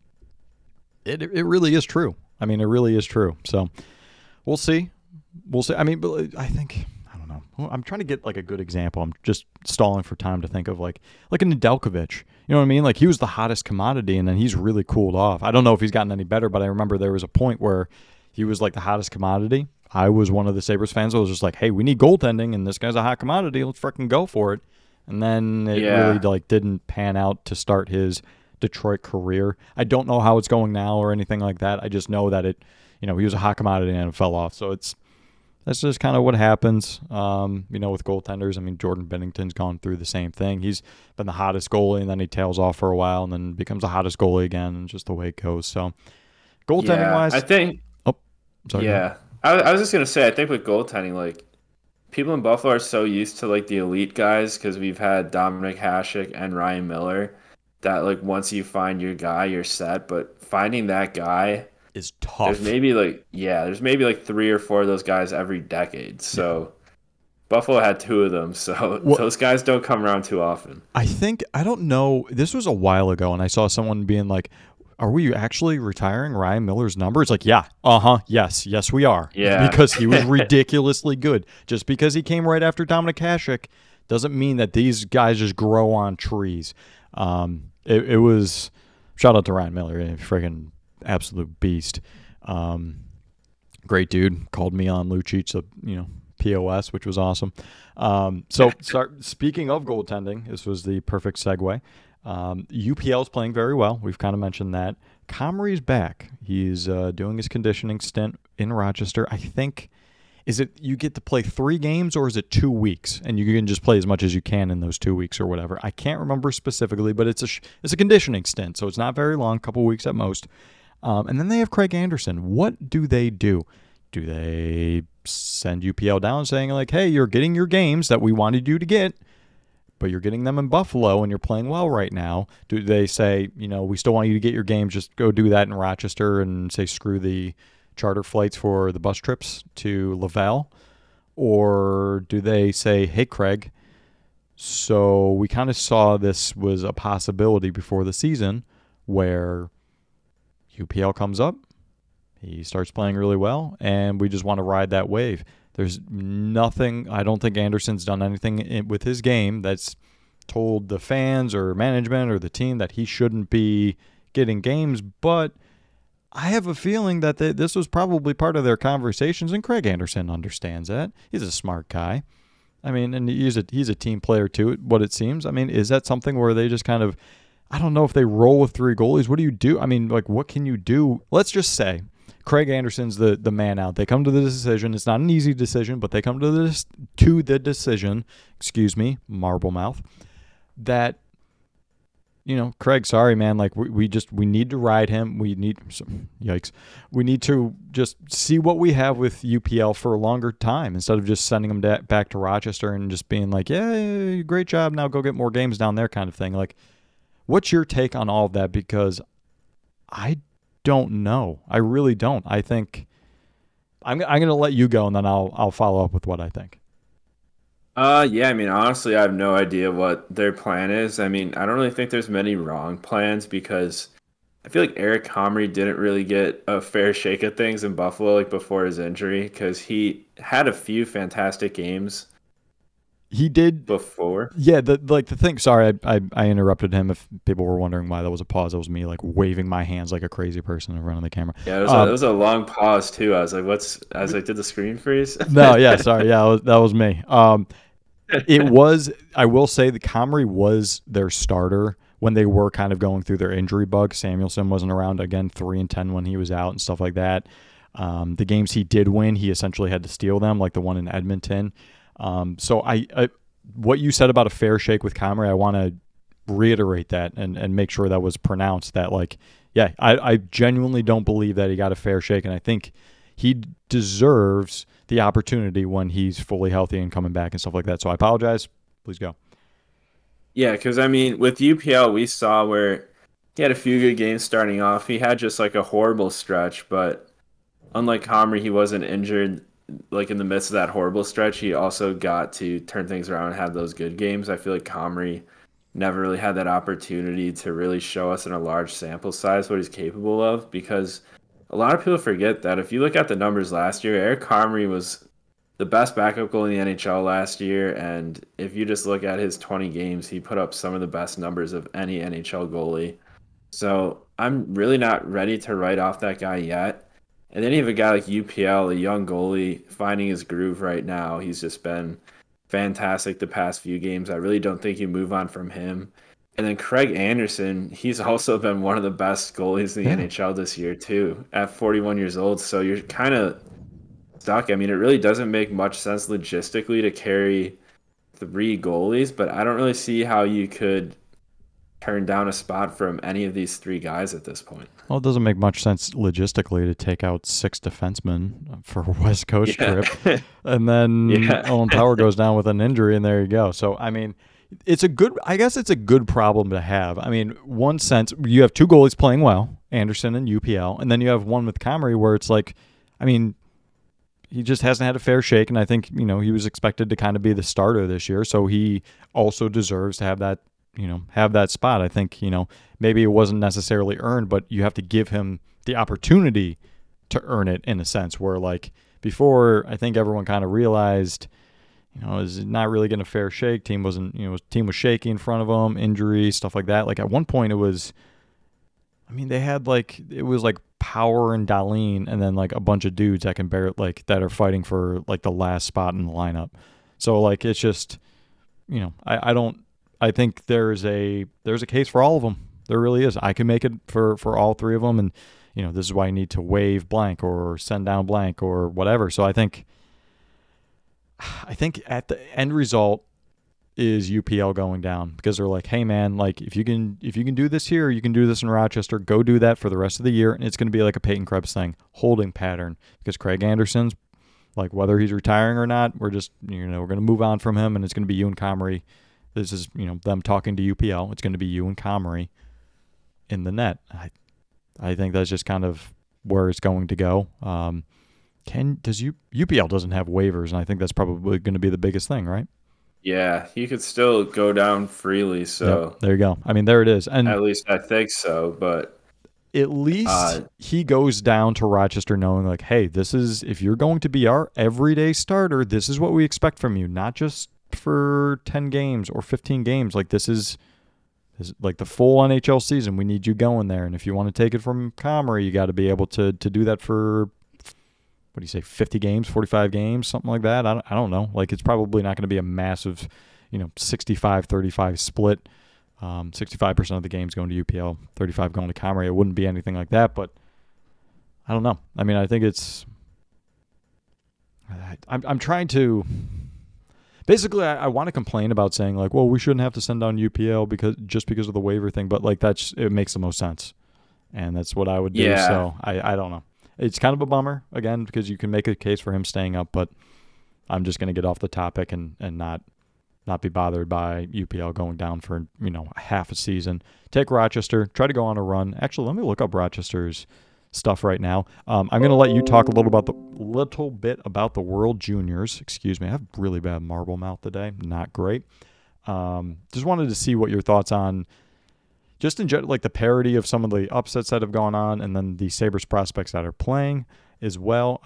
it really is true. I mean, it really is true. So we'll see. We'll see. I mean, but I think I don't know. I'm trying to get like a good example. I'm just stalling for time to think of like a Nedeljkovic. You know what I mean? Like he was the hottest commodity, and then he's really cooled off. I don't know if he's gotten any better, but I remember there was a point where he was like the hottest commodity. I was one of the Sabres fans. I was just like, hey, we need goaltending, and this guy's a hot commodity. Let's freaking go for it. And then it really Yeah. like didn't pan out to start his Detroit career. I don't know how it's going now or anything like that. I just know that he was a hot commodity and it fell off. So that's just kind of what happens, with goaltenders. I mean, Jordan Bennington's gone through the same thing. He's been the hottest goalie, and then he tails off for a while, and then becomes the hottest goalie again, and just the way it goes. So, goaltending Yeah. wise, I think, oh, sorry. Go ahead. yeah. I was just gonna say, I think with goaltending, like people in Buffalo are so used to like the elite guys because we've had Dominic Hasek and Ryan Miller that like once you find your guy, you're set. But finding that guy, Is tough. there's maybe like three or four of those guys every decade. Yeah. So Buffalo had two of them, so Well, those guys don't come around too often. I don't know. This was a while ago, and I saw someone being like, are we actually retiring Ryan Miller's number? It's like, yeah, yes, we are. Yeah. Because he was ridiculously good. Just because he came right after Dominic Hasek doesn't mean that these guys just grow on trees. It was, shout out to Ryan Miller, a freaking absolute beast. Great dude. Called me on Lucic, POS, which was awesome. Speaking of goaltending, this was the perfect segue. UPL is playing very well. We've kind of mentioned that. Comrie's back. He's doing his conditioning stint in Rochester. I think, is it you get to play 3 games or is it 2 weeks? And you can just play as much as you can in those 2 weeks or whatever. I can't remember specifically, but it's a conditioning stint, so it's not very long, a couple weeks at most. And then they have Craig Anderson. What do they do? Do they send UPL down saying like, hey, you're getting your games that we wanted you to get, but you're getting them in Buffalo and you're playing well right now? Do they say, we still want you to get your games, just go do that in Rochester and say screw the charter flights for the bus trips to Laval? Or do they say, hey, Craig, so we kind of saw this was a possibility before the season where UPL comes up, he starts playing really well, and we just want to ride that wave. There's nothing, I don't think Anderson's done anything with his game that's told the fans or management or the team that he shouldn't be getting games, but I have a feeling that this was probably part of their conversations, and Craig Anderson understands that. He's a smart guy. I mean, and he's a team player too, what it seems. I mean, is that something where they just kind of, I don't know if they roll with 3 goalies. What do you do? I mean, like, what can you do? Let's just say Craig Anderson's the man out. They come to the decision. It's not an easy decision, but they come to the decision, excuse me, marble mouth, that, Craig, sorry, man, like we need to ride him. Yikes. We need to just see what we have with UPL for a longer time instead of just sending him back to Rochester and just being like, yeah, great job, now go get more games down there kind of thing. Like, what's your take on all of that? Because I don't know. I really don't. I think I'm going to let you go, and then I'll follow up with what I think. Yeah, I mean, honestly, I have no idea what their plan is. I mean, I don't really think there's many wrong plans because I feel like Eric Comrie didn't really get a fair shake of things in Buffalo like before his injury because he had a few fantastic games He did. before. Yeah, the thing. Sorry, I interrupted him. If people were wondering why that was a pause, that was me like waving my hands like a crazy person in front of the camera. Yeah, it was a long pause too. I was like, "What's?" I was like, "Did the screen freeze?" No, yeah, sorry, yeah, that was me. It was. I will say the Comrie was their starter when they were kind of going through their injury bug. Samuelson wasn't around again, 3-10 when he was out and stuff like that. The games he did win, he essentially had to steal them, like the one in Edmonton. So I what you said about a fair shake with Comrie, I want to reiterate that and make sure that was pronounced. That like, yeah, I genuinely don't believe that he got a fair shake, and I think he deserves the opportunity when he's fully healthy and coming back and stuff like that. So I apologize. Please go. Yeah, because I mean, with UPL, we saw where he had a few good games starting off. He had just like a horrible stretch, but unlike Comrie, he wasn't injured like in the midst of that horrible stretch. He also got to turn things around and have those good games. I feel like Comrie never really had that opportunity to really show us in a large sample size what he's capable of because a lot of people forget that if you look at the numbers last year, Eric Comrie was the best backup goal in the NHL last year, and if you just look at his 20 games, he put up some of the best numbers of any NHL goalie. So I'm really not ready to write off that guy yet. And then you have a guy like UPL, a young goalie, finding his groove right now. He's just been fantastic the past few games. I really don't think you move on from him. And then Craig Anderson, he's also been one of the best goalies in the Yeah. NHL this year, too, at 41 years old. So you're kind of stuck. I mean, it really doesn't make much sense logistically to carry three goalies, but I don't really see how you could turn down a spot from any of these three guys at this point. Well, it doesn't make much sense logistically to take out 6 defensemen for a West Coast Yeah. trip, and then Yeah. Owen Power goes down with an injury, and there you go. So, I mean, it's a good. I guess it's a good problem to have. I mean, one sense you have two goalies playing well, Anderson and UPL, and then you have one with Comrie where it's like, I mean, he just hasn't had a fair shake, and I think he was expected to kind of be the starter this year, so he also deserves to have that have that spot. I think maybe it wasn't necessarily earned, but you have to give him the opportunity to earn it in a sense. Where like before, I think everyone kind of realized is not really getting a fair shake. Team wasn't team was shaky in front of him, injury stuff like that. Like at one point it was. I mean, they had it was like Power and Darlene, and then like a bunch of dudes that can bear that are fighting for like the last spot in the lineup. So like it's just I don't I think there's a case for all of them. There really is. I can make it for all three of them, and this is why I need to waive blank or send down blank or whatever. So I think at the end result is UPL going down because they're like, hey man, like if you can do this here, you can do this in Rochester. Go do that for the rest of the year, and it's going to be like a Peyton Krebs thing, holding pattern. Because Craig Anderson's like whether he's retiring or not, we're just we're going to move on from him, and it's going to be you and Comrie. This is them talking to UPL. It's going to be you and Comrie in the net. I think that's just kind of where it's going to go. UPL doesn't have waivers, and I think that's probably going to be the biggest thing, right? Yeah, he could still go down freely, Yep, so there you go. I mean, there it is. And at least I think so, but at least uh he goes down to Rochester knowing like, hey, this is if you're going to be our everyday starter, this is what we expect from you, not just for 10 games or 15 games. Like this is like the full NHL season. We need you going there. And if you want to take it from Comrie, you got to be able to do that for what do you say, 50 games, 45 games, something like that. I don't know. Like it's probably not going to be a massive, 65-35 split. 65% of the games going to UPL, 35 going to Comrie. It wouldn't be anything like that, but I don't know. I mean, I think I'm trying to. Basically, I want to complain about saying like, well, we shouldn't have to send down UPL because of the waiver thing, but like it makes the most sense, and that's what I would do. yeah. So I don't know. It's kind of a bummer again because you can make a case for him staying up, but I'm just going to get off the topic and not be bothered by UPL going down for half a season. Take Rochester, try to go on a run. Actually, let me look up Rochester's stuff right now. I'm going to let you talk a little bit about the World Juniors. Excuse me, I have really bad marble mouth today. Not great. Just wanted to see what your thoughts on just in general, like the parity of some of the upsets that have gone on, and then the Sabres prospects that are playing as well.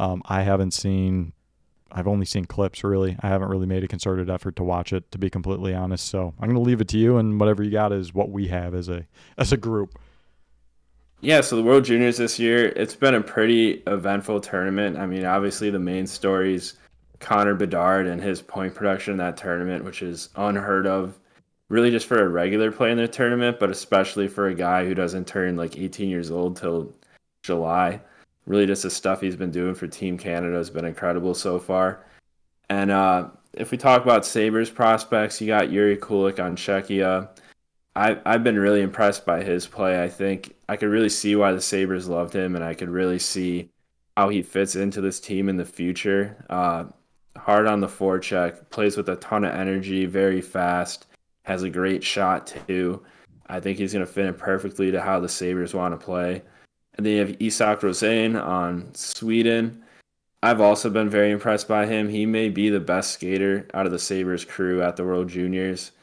I've only seen clips, really. I haven't really made a concerted effort to watch it, to be completely honest. So I'm going to leave it to you, and whatever you got is what we have as a group. Yeah, so the World Juniors this year, it's been a pretty eventful tournament. I mean, obviously the main stories, Connor Bedard and his point production in that tournament, which is unheard of, really just for a regular play in the tournament, but especially for a guy who doesn't turn like 18 years old till July. Really just the stuff he's been doing for Team Canada has been incredible so far. And if we talk about Sabres prospects, you got Yuri Kulik on Czechia. I've been really impressed by his play. I think I could really see why the Sabres loved him, and I could really see how he fits into this team in the future. Hard on the forecheck, plays with a ton of energy, very fast, has a great shot too. I think he's going to fit in perfectly to how the Sabres want to play. And then you have Isak Rosén on Sweden. I've also been very impressed by him. He may be the best skater out of the Sabres crew at the World Juniors.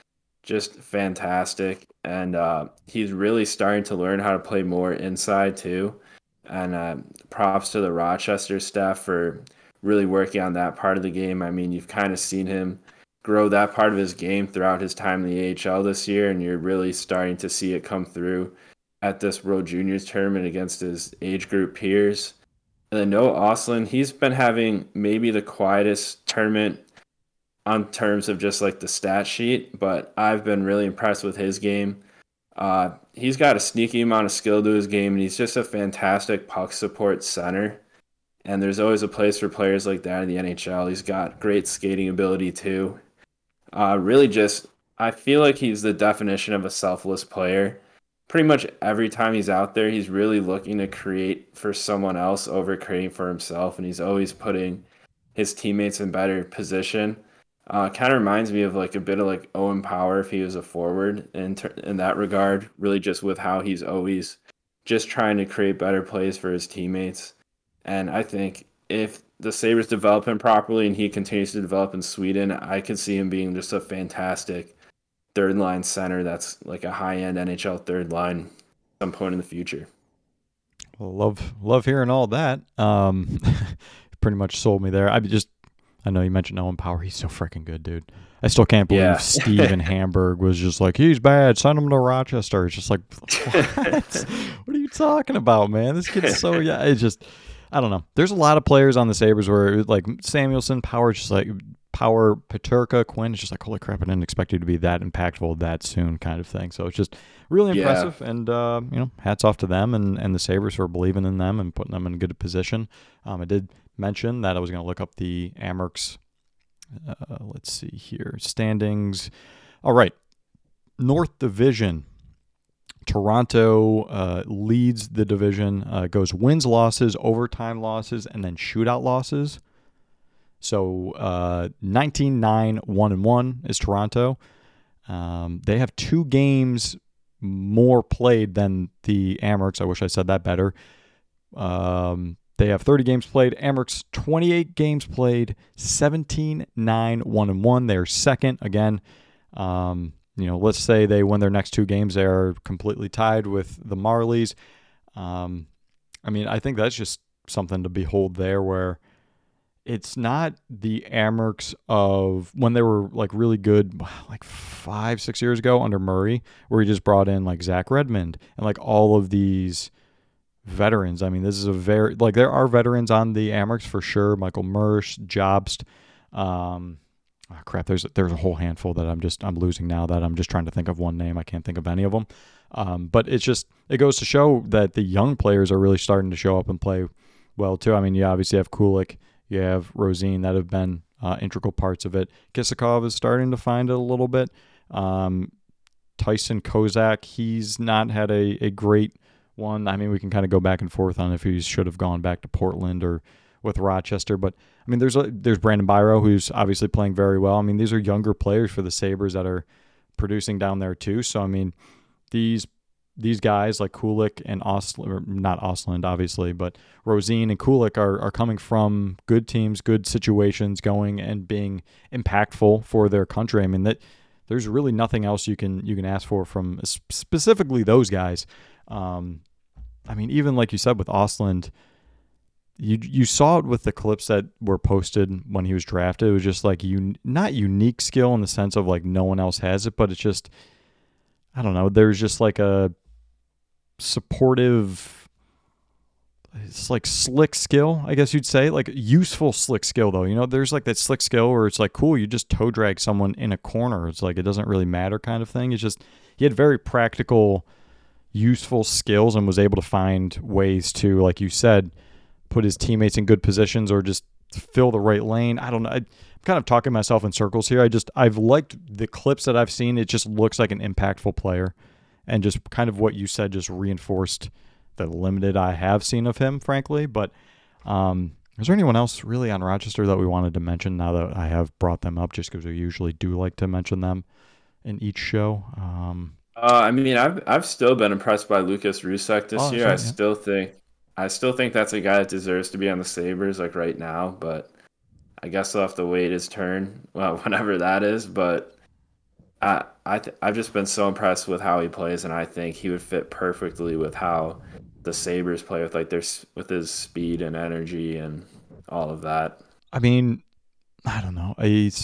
just fantastic. And he's really starting to learn how to play more inside too. And props to the Rochester staff for really working on that part of the game. I mean, you've kind of seen him grow that part of his game throughout his time in the AHL this year, and you're really starting to see it come through at this World Juniors tournament against his age group peers. And then Noah Ostlund, he's been having maybe the quietest tournament on terms of just like the stat sheet, but I've been really impressed with his game. He's got a sneaky amount of skill to his game, and he's just a fantastic puck support center. And there's always a place for players like that in the NHL. He's got great skating ability too. Really, just I feel like he's the definition of a selfless player. Pretty much every time he's out there, he's really looking to create for someone else over creating for himself, and he's always putting his teammates in better position. Kind of reminds me of like a bit of like Owen Power if he was a forward in that regard. Really, just with how he's always just trying to create better plays for his teammates. And I think if the Sabres develop him properly and he continues to develop in Sweden, I could see him being just a fantastic third line center that's like a high end NHL third line at some point in the future. Well, love hearing all that. Pretty much sold me there. I know you mentioned Owen Power. He's so freaking good, dude. I still can't believe Steven Hamburg was just like, he's bad. Send him to Rochester. It's just like, what? What are you talking about, man? This kid's so, yeah. It's just, I don't know. There's a lot of players on the Sabres where like Samuelson, Power, just like Power, Peterka, Quinn. It's just like, holy crap, I didn't expect you to be that impactful that soon kind of thing. So it's just really impressive. And, hats off to them and the Sabres for believing in them and putting them in a good position. I did mention that I was going to look up the Amerks. Let's see here. Standings. All right. North Division. Toronto leads the division, goes wins, losses, overtime losses, and then shootout losses. So 19-9, 1-1 is Toronto. They have 2 games more played than the Amerks. I wish I said that better. They have 30 games played. Amerks 28 games played, 17-9, 1-1. They're second again. Let's say they win their next 2 games. They are completely tied with the Marlies. I think that's just something to behold there where it's not the Amerks of when they were like really good like 5-6 years ago under Murray, where he just brought in like Zach Redmond and like all of these veterans. I mean, this is a very, like, there are veterans on the Amerks for sure. Michael Mersch, Jobst. There's a whole handful that I'm losing now that I'm just trying to think of one name. I can't think of any of them. But it goes to show that the young players are really starting to show up and play well too. I mean, you obviously have Kulik, you have Rosine that have been integral parts of it. Kisakov is starting to find it a little bit. Tyson Kozak, he's not had a great one. I mean, we can kind of go back and forth on if he should have gone back to Portland or with Rochester, but I mean, there's Brandon Byro, who's obviously playing very well. I mean, these are younger players for the Sabres that are producing down there too. So I mean, these guys like Kulik and not Ostlund obviously, but Rosine and Kulik are coming from good teams, good situations, going and being impactful for their country. I mean, that there's really nothing else you can ask for from specifically those guys. I mean, even like you said with Ostlund, you saw it with the clips that were posted when he was drafted. It was just like not unique skill in the sense of like no one else has it, but it's just, I don't know. There's just like a supportive, it's like slick skill, I guess you'd say, like useful slick skill though. There's like that slick skill where it's like, cool, you just toe drag someone in a corner. It's like, it doesn't really matter kind of thing. It's just, he had very practical, useful skills and was able to find ways to, like you said, put his teammates in good positions or just fill the right lane. I don't know. I'm kind of talking myself in circles here. I've liked the clips that I've seen. It just looks like an impactful player, and just kind of what you said just reinforced the limited I have seen of him, frankly. But is there anyone else really on Rochester that we wanted to mention now that I have brought them up, just because we usually do like to mention them in each show? I've still been impressed by Lucas Rusek this year. Right, I still think that's a guy that deserves to be on the Sabres like right now, but I guess he'll have to wait his turn, well, whenever that is. But I've just been so impressed with how he plays, and I think he would fit perfectly with how the Sabres play with with his speed and energy and all of that. I mean, I don't know.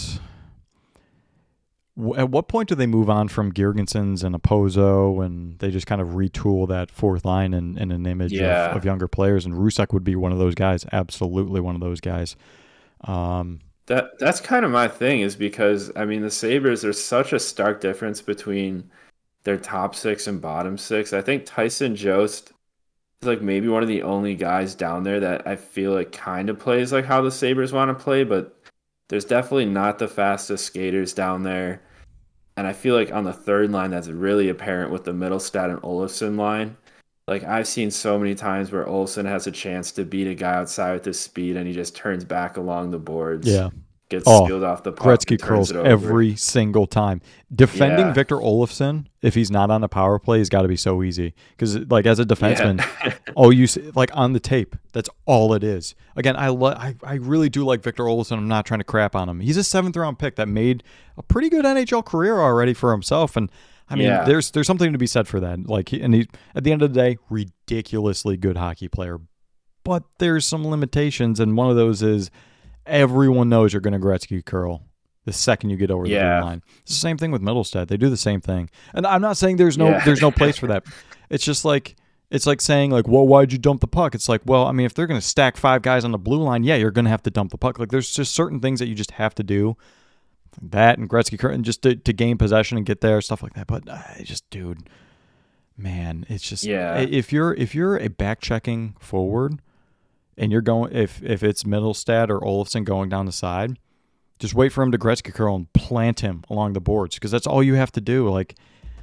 At what point do they move on from Girgensons and Opozo, and they just kind of retool that fourth line in an image of Yeah, younger players? And Rusek would be one of those guys, absolutely one of those guys. Um, that's kind of my thing is because I mean the Sabres, there's such a stark difference between their top six and bottom six. I think Tyson Jost is like maybe one of the only guys down there that I feel like kind of plays like how the Sabres want to play, but there's definitely not the fastest skaters down there. And I feel like on the third line, that's really apparent with the Middlestat and Olofsson line. Like I've seen so many times where Olsen has a chance to beat a guy outside with his speed, and he just turns back along the boards, yeah. gets Oh, sealed off the puck, Gretzky and turns curls it over. every single time. Defending Yeah, Victor Olofsson, if he's not on the power play, has got to be so easy. Because, like, as a yeah, defenseman, oh, you see, like on the tape, that's all it is. Again, I really do like Victor Olofsson. I'm not trying to crap on him. He's a seventh round pick that made a pretty good NHL career already for himself, and I mean, yeah, there's something to be said for that. Like, he at the end of the day, ridiculously good hockey player, but there's some limitations, and one of those is everyone knows you're going to Gretzky curl the second you get over the blue yeah, line. It's the same thing with Middlestat. They do the same thing. And I'm not saying there's no yeah, there's no place for that. It's just like it's like saying like, well, why'd you dump the puck? It's like, well, I mean, if they're going to stack five guys on the blue line, yeah, you're going to have to dump the puck. Like there's just certain things that you just have to do. That and Gretzky curl and just to gain possession and get there, stuff like that. But I just, dude, man, it's just yeah, if you're a back checking forward and you're going if it's Middlestat or Olofsson going down the side, just wait for him to Gretzky curl and plant him along the boards because that's all you have to do. Like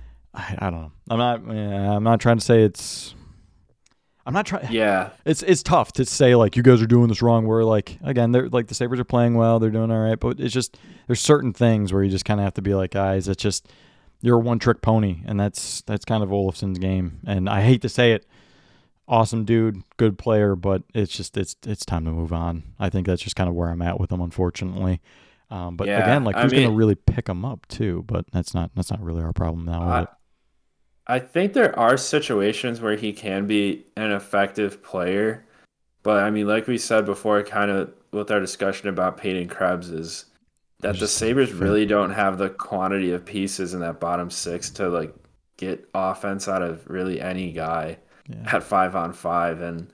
I don't know. I'm not trying to say it's. I'm not trying. yeah, It's tough to say like you guys are doing this wrong. Where like again they're like the Sabres are playing well, they're doing all right, but it's just there's certain things where you just kind of have to be like guys, it's just you're a one trick pony, and that's kind of Olofsson's game. And I hate to say it, awesome dude, good player, but it's just it's time to move on. I think that's just kind of where I'm at with him, unfortunately. But again, yeah. like I who's gonna mean, really pick him up too? But that's not really our problem now, is I it? I think there are situations where he can be an effective player, but I mean, like we said before, kind of with our discussion about Peyton Krebs, is It that the just doesn't Sabres fit. really don't have the quantity of pieces in that bottom six to like get offense out of really any guy Yeah, at 5-on-5. And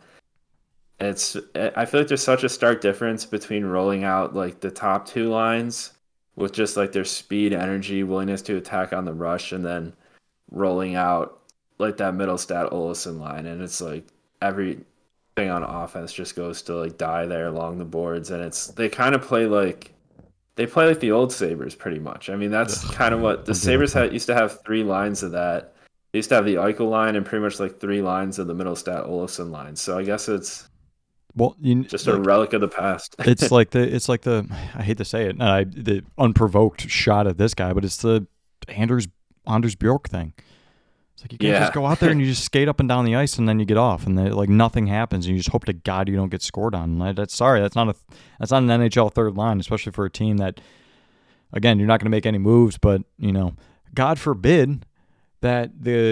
I feel like there's such a stark difference between rolling out like the top two lines with just like their speed, energy, willingness to attack on the rush, and then rolling out like that middle stat Olsen line. And it's like everything on offense just goes to like die there along the boards. And they kind of play like they play like the old Sabres pretty much. I mean, that's kind of ugh, what the don't do that Sabres to me. used to have three lines of that. They used to have the Eichel line and pretty much like three lines of the middle stat Olsen line. So I guess it's Well, just a like relic of the past. it's like the I hate to say it, the unprovoked shot at this guy, but it's the Anders Anders Bjork thing. It's like you guys just Yeah. go out there and you just skate up and down the ice and then you get off and like nothing happens and you just hope to God you don't get scored on. That's sorry, that's not an NHL third line, especially for a team that again you're not going to make any moves, but God forbid that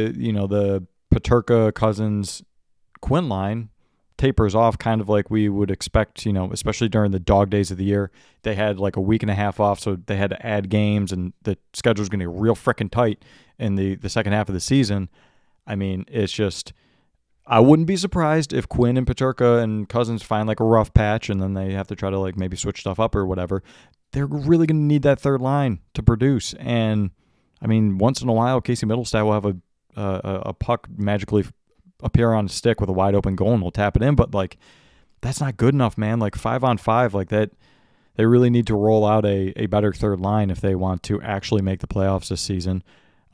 the Paterka Cousins Quinn line tapers off kind of like we would expect, especially during the dog days of the year. They had like a week and a half off, so they had to add games, and the schedule's going to get real freaking tight in the second half of the season. I mean, it's just I wouldn't be surprised if Quinn and Paterka and Cousins find like a rough patch, and then they have to try to like maybe switch stuff up or whatever. They're really going to need that third line to produce, and I mean, once in a while, Casey Middlestat will have a puck magically appear on a stick with a wide open goal and we'll tap it in. But like that's not good enough, man. Like 5-on-5, like that, they really need to roll out a better third line if they want to actually make the playoffs this season.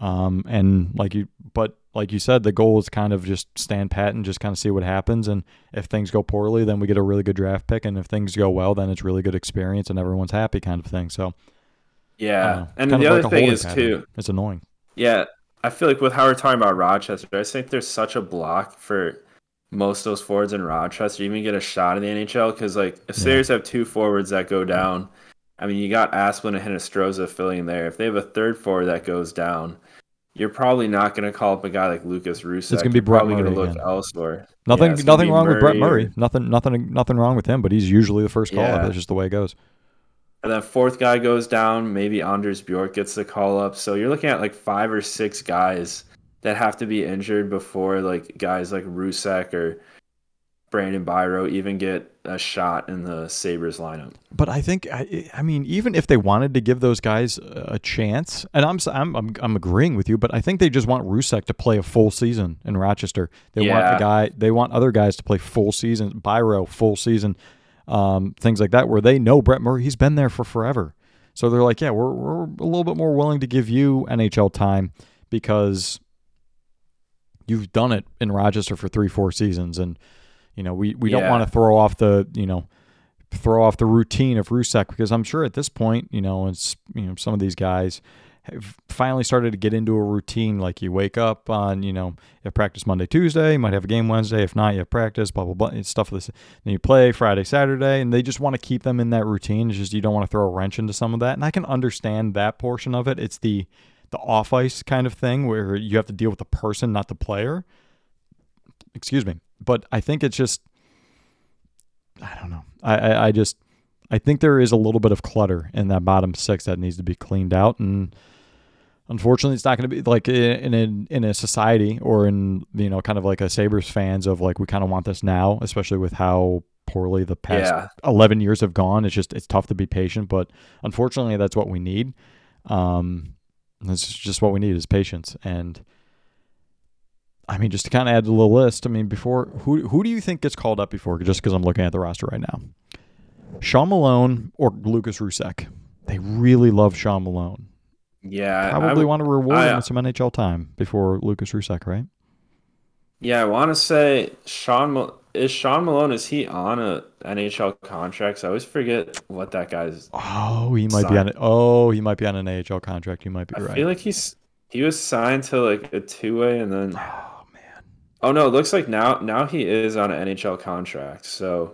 And like you said, the goal is kind of just stand pat and just kind of see what happens. And if things go poorly, then we get a really good draft pick. And if things go well, then it's really good experience and everyone's happy kind of thing. So I don't Yeah. know. It's And kind the of other like a thing holding is pattern. too, It's annoying. yeah, I feel like with how we're talking about Rochester, I just think there's such a block for most of those forwards in Rochester to even get a shot in the NHL because like if Yeah. Sayers have two forwards that go down, I mean, you got Asplin and Hinostroza filling there. If they have a third forward that goes down, you're probably not going to call up a guy like Lucas It's Rusek. going to be You're Brett probably going Murray to look again. elsewhere. Nothing, Yeah, it's going to nothing be wrong with Brett Murray. Murray. Nothing wrong with him. But he's usually the first call up. Yeah. That's just the way it goes. And then fourth guy goes down. Maybe Anders Bjork gets the call up. So you're looking at like 5 or 6 guys that have to be injured before like guys like Rusek or Brandon Byro even get a shot in the Sabres lineup. But I think, I mean, even if they wanted to give those guys a chance, and I'm agreeing with you, but I think they just want Rusek to play a full season in Rochester. They want other guys to play full season, Byro full season, things like that, where they know Brett Murray, he's been there for forever. So they're like, yeah, we're a little bit more willing to give you NHL time because you've done it in Rochester for 3-4 seasons, and we don't want to throw off the routine of Rusek, because I'm sure at this point, it's some of these guys have finally started to get into a routine. Like you wake up on, you have practice Monday, Tuesday, you might have a game Wednesday. If not, you have practice, blah, blah, blah, and stuff like this. Then you play Friday, Saturday, and they just want to keep them in that routine. It's just, you don't want to throw a wrench into some of that. And I can understand that portion of it. It's the off ice kind of thing where you have to deal with the person, not the player. Excuse me. But I think it's just, I don't know. I think there is a little bit of clutter in that bottom 6 that needs to be cleaned out, and unfortunately, it's not going to be like in a society or in kind of like a Sabres fans of like, we kind of want this now, especially with how poorly the past 11 years have gone. It's tough to be patient, but unfortunately, that's what we need. That's just what we need is patience. And I mean, just to kind of add to the list, I mean, before, who do you think gets called up before? Just because I'm looking at the roster right now. Sean Malone or Lucas Rusek? They really love Sean Malone. Yeah. Probably want to reward him with some NHL time before Lucas Rusek, right? Yeah, I want to say Sean Malone, is he on a NHL contract? So I always forget what that guy's. He might be on an AHL contract. You might be right. I feel like he was signed to like a 2-way and then. Oh man. Oh no, it looks like now he is on an NHL contract. So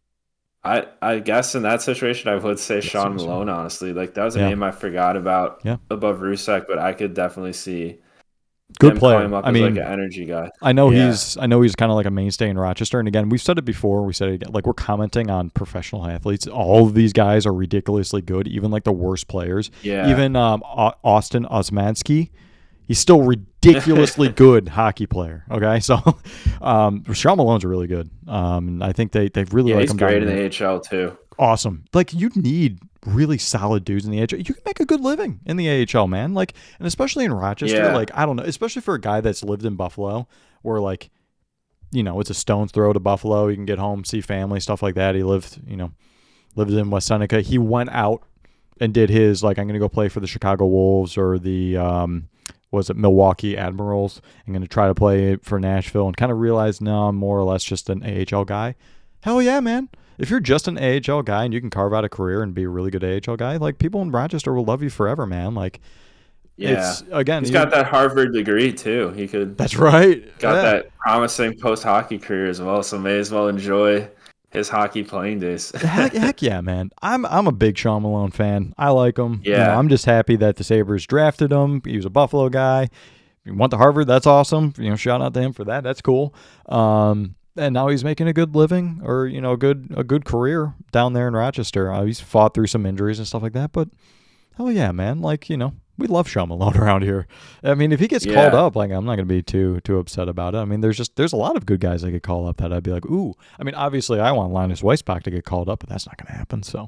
I guess in that situation I would say Sean Malone, honestly. Like that was a name I forgot about above Rusek, but I could definitely see good player. Him up as like an energy guy. I know he's kind of like a mainstay in Rochester. And again, we've said it before, we said it again, like we're commenting on professional athletes. All of these guys are ridiculously good, even like the worst players. Yeah. Even Austin Osmansky. He's still ridiculously good hockey player. Okay, so Sean Malone's really good. I think they really like him. He's great in the AHL too. Awesome. Like you need really solid dudes in the AHL. You can make a good living in the AHL, man. Like, and especially in Rochester. Yeah. Like I don't know, especially for a guy that's lived in Buffalo, where like, it's a stone's throw to Buffalo. You can get home, see family, stuff like that. He lived in West Seneca. He went out and did his like, I'm going to go play for the Chicago Wolves or the Milwaukee Admirals. I'm going to try to play for Nashville, and kind of realize, no, I'm more or less just an AHL guy. Hell yeah, man. If you're just an AHL guy and you can carve out a career and be a really good AHL guy, like people in Rochester will love you forever, man. Like, he's got that Harvard degree too. He could. That's right. Got that promising post-hockey career as well, so may as well enjoy his hockey playing days. heck yeah, man. I'm a big Sean Malone fan. I like him. Yeah. I'm just happy that the Sabres drafted him. He was a Buffalo guy. He went to Harvard. That's awesome. Shout out to him for that. That's cool. And now he's making a good living or, a good career down there in Rochester. He's fought through some injuries and stuff like that, but hell yeah, man. Like, we love Sean Malone around here. I mean, if he gets called up, like I'm not going to be too upset about it. I mean, there's a lot of good guys that get called up that I'd be like, ooh. I mean, obviously I want Linus Weissbach to get called up, but that's not going to happen. So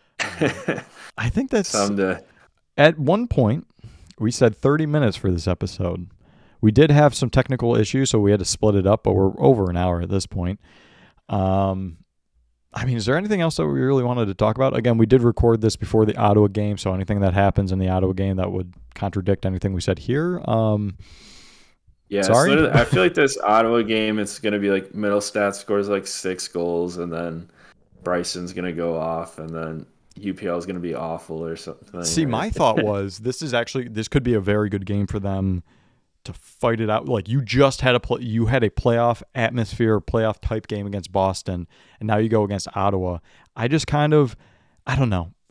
I think that's someday. At one point we said 30 minutes for this episode. We did have some technical issues, so we had to split it up, but we're over an hour at this point. I mean, is there anything else that we really wanted to talk about? Again, we did record this before the Ottawa game, so anything that happens in the Ottawa game that would contradict anything we said here. Sorry. I feel like this Ottawa game, it's going to be like Middlestat scores like 6 goals, and then Bryson's going to go off, and then UPL is going to be awful or something. See, my thought was this could be a very good game for them to fight it out. Like you just had a playoff atmosphere, playoff type game against Boston, and now you go against Ottawa. I don't know.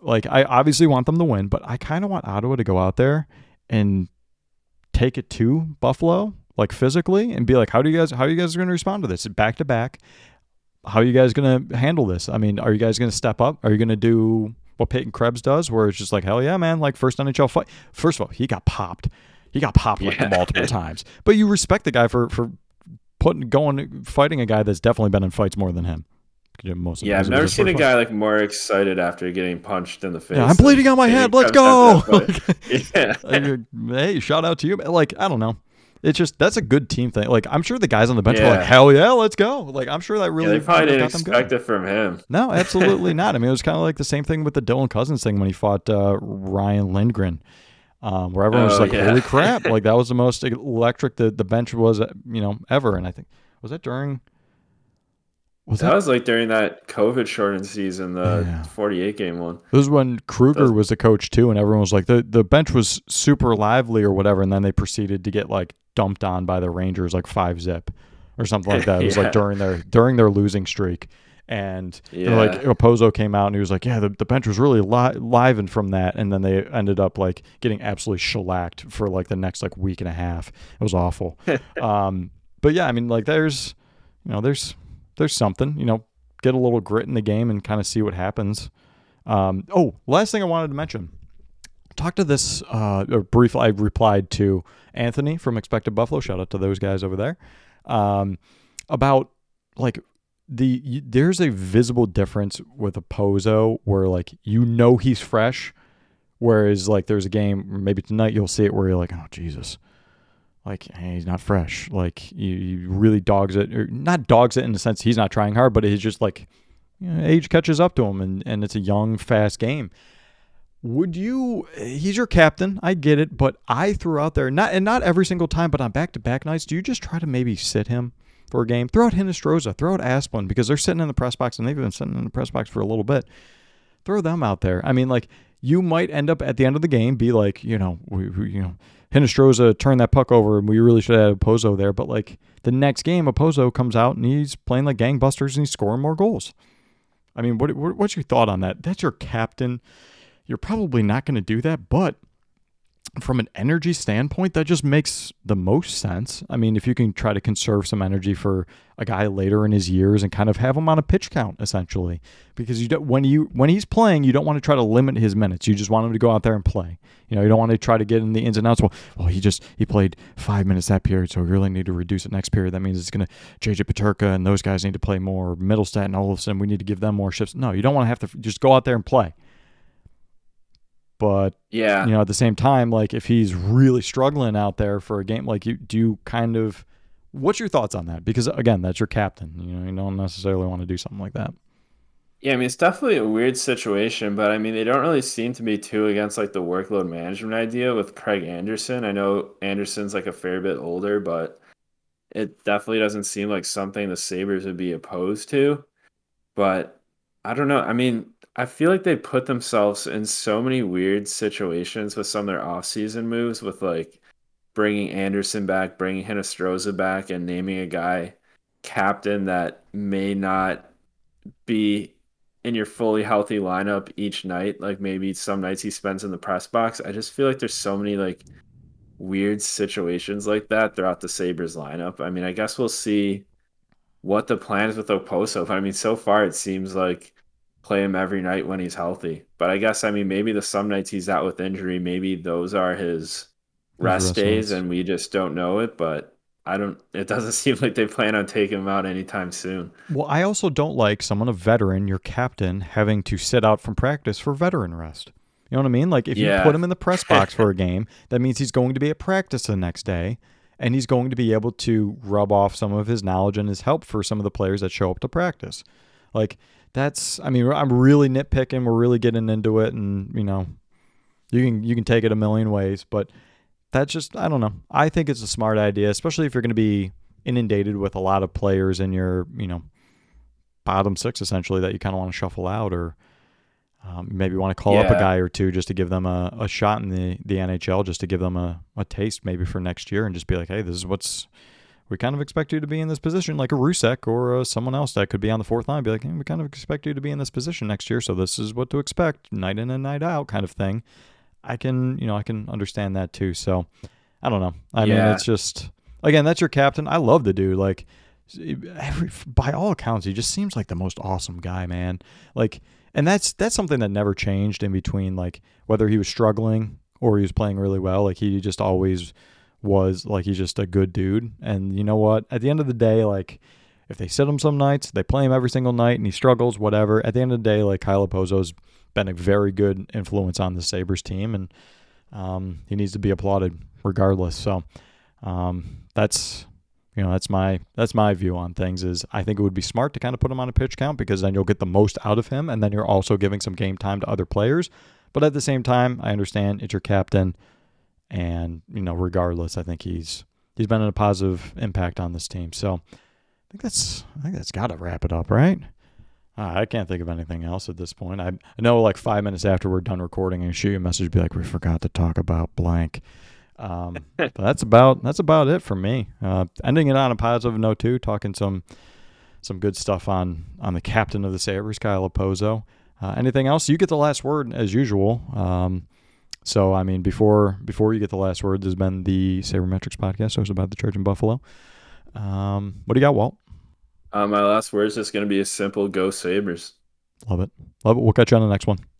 Like, I obviously want them to win, but I kind of want Ottawa to go out there and take it to Buffalo, like physically, and be like, how are you guys going to respond to this back to back? How are you guys going to handle this? I mean, are you guys going to step up? Are you going to do what Peyton Krebs does, where it's just like, hell yeah, man, like first NHL fight? First of all, he got popped. He got popped like multiple times. But you respect the guy for fighting a guy that's definitely been in fights more than him. I've never seen a guy like more excited after getting punched in the face. Yeah, I'm bleeding on my head. Let's go. Yeah. Hey, shout out to you. Like, I don't know. It's just, that's a good team thing. Like, I'm sure the guys on the bench were like, hell yeah, let's go. Like, I'm sure that really they probably didn't expect it from him. No, absolutely not. I mean, it was kind of like the same thing with the Dylan Cousins thing when he fought Ryan Lindgren, where everyone was like, holy crap. Like, that was the most electric the bench was, ever. And I think, was that during... That was like during that COVID shortened season, the 48 game one. It was when Kruger was the coach too, and everyone was like, the bench was super lively or whatever, and then they proceeded to get like dumped on by the Rangers like 5-0 or something like that. It was like during their losing streak. And like Opozo came out and he was like, yeah, the bench was really livened from that, and then they ended up like getting absolutely shellacked for like the next like week and a half. It was awful. But yeah, I mean, like there's something, get a little grit in the game and kind of see what happens. Last thing I wanted to mention. Talk to this briefly. I replied to Anthony from Expected Buffalo. Shout out to those guys over there. About like there's a visible difference with Opozo where like he's fresh, whereas like there's a game maybe tonight you'll see it where you're like, oh Jesus. Like, hey, he's not fresh. Like, he really dogs it. Or not dogs it in the sense he's not trying hard, but he's just like, age catches up to him, and it's a young, fast game. He's your captain, I get it, but I threw out there, not every single time, but on back-to-back nights, do you just try to maybe sit him for a game? Throw out Hinostroza, throw out Asplund, because they're sitting in the press box, and they've been sitting in the press box for a little bit. Throw them out there. I mean, like, you might end up at the end of the game be like, Hinostroza turned that puck over, and we really should have had Opozo there. But like the next game, Opozo comes out and he's playing like gangbusters and he's scoring more goals. I mean, what's your thought on that? That's your captain. You're probably not going to do that, but from an energy standpoint, that just makes the most sense. I mean, if you can try to conserve some energy for a guy later in his years and kind of have him on a pitch count, essentially, because when he's playing, you don't want to try to limit his minutes. You just want him to go out there and play. You don't want to try to get in the ins and outs. Well, he played 5 minutes that period, so we really need to reduce it next period. That means it's going to JJ Peterka and those guys need to play more. Middlestat and all of a sudden we need to give them more shifts. No, you don't want to have to just go out there and play. But at the same time, like if he's really struggling out there for a game, like what's your thoughts on that? Because again, that's your captain. You don't necessarily want to do something like that. Yeah, I mean, it's definitely a weird situation, but I mean, they don't really seem to be too against like the workload management idea with Craig Anderson. I know Anderson's like a fair bit older, but it definitely doesn't seem like something the Sabres would be opposed to. But I don't know. I mean, I feel like they put themselves in so many weird situations with some of their offseason moves with like bringing Anderson back, bringing Hinostroza back, and naming a guy captain that may not be in your fully healthy lineup each night. Like maybe some nights he spends in the press box. I just feel like there's so many like weird situations like that throughout the Sabres lineup. I mean, I guess we'll see what the plan is with Oposo. But I mean, so far it seems like play him every night when he's healthy. But I guess, I mean, maybe some nights he's out with injury. Maybe those are his rest days and we just don't know it. But it doesn't seem like they plan on taking him out anytime soon. Well, I also don't like someone, a veteran, your captain, having to sit out from practice for veteran rest. You know what I mean? Like if you put him in the press box for a game, that means he's going to be at practice the next day. And he's going to be able to rub off some of his knowledge and his help for some of the players that show up to practice. Like, I'm really nitpicking. We're really getting into it, and you can take it a million ways, but that's just, I don't know. I think it's a smart idea, especially if you're going to be inundated with a lot of players in your bottom six essentially that you kind of want to shuffle out, or maybe want to call up a guy or two just to give them a shot in the NHL, just to give them a taste maybe for next year, and just be like, hey, this is what's we kind of expect you to be in this position, like a Rusek or someone else that could be on the fourth line. Be like, hey, we kind of expect you to be in this position next year, so this is what to expect, night in and night out, kind of thing. I can understand that too. So I don't know. I mean, Yeah, it's just again, that's your captain. I love the dude. Like, by all accounts, he just seems like the most awesome guy, man. Like, and that's something that never changed in between, like whether he was struggling or he was playing really well. Like he just always was like he's just a good dude. And you know what? At the end of the day, like if they sit him some nights, they play him every single night, and he struggles, whatever. At the end of the day, like Kyle Pozo's been a very good influence on the Sabres team, and he needs to be applauded regardless. So that's that's my view on things. Is I think it would be smart to kind of put him on a pitch count because then you'll get the most out of him, and then you're also giving some game time to other players. But at the same time, I understand it's your captain, and regardless, I think he's been a positive impact on this team. So I think that's got to wrap it up, right? I can't think of anything else at this point. I know like 5 minutes after we're done recording, and shoot you a message, be like, we forgot to talk about blank. But that's about it for me. Ending it on a positive note too, talking some good stuff on the captain of the Sabres, Kyle Okposo. Anything else? You get the last word as usual. So I mean, before you get the last word, there's been the Sabermetrics podcast, hosted by the Church in Buffalo. What do you got, Walt? my last word is just going to be a simple "Go Sabres." Love it. We'll catch you on the next one.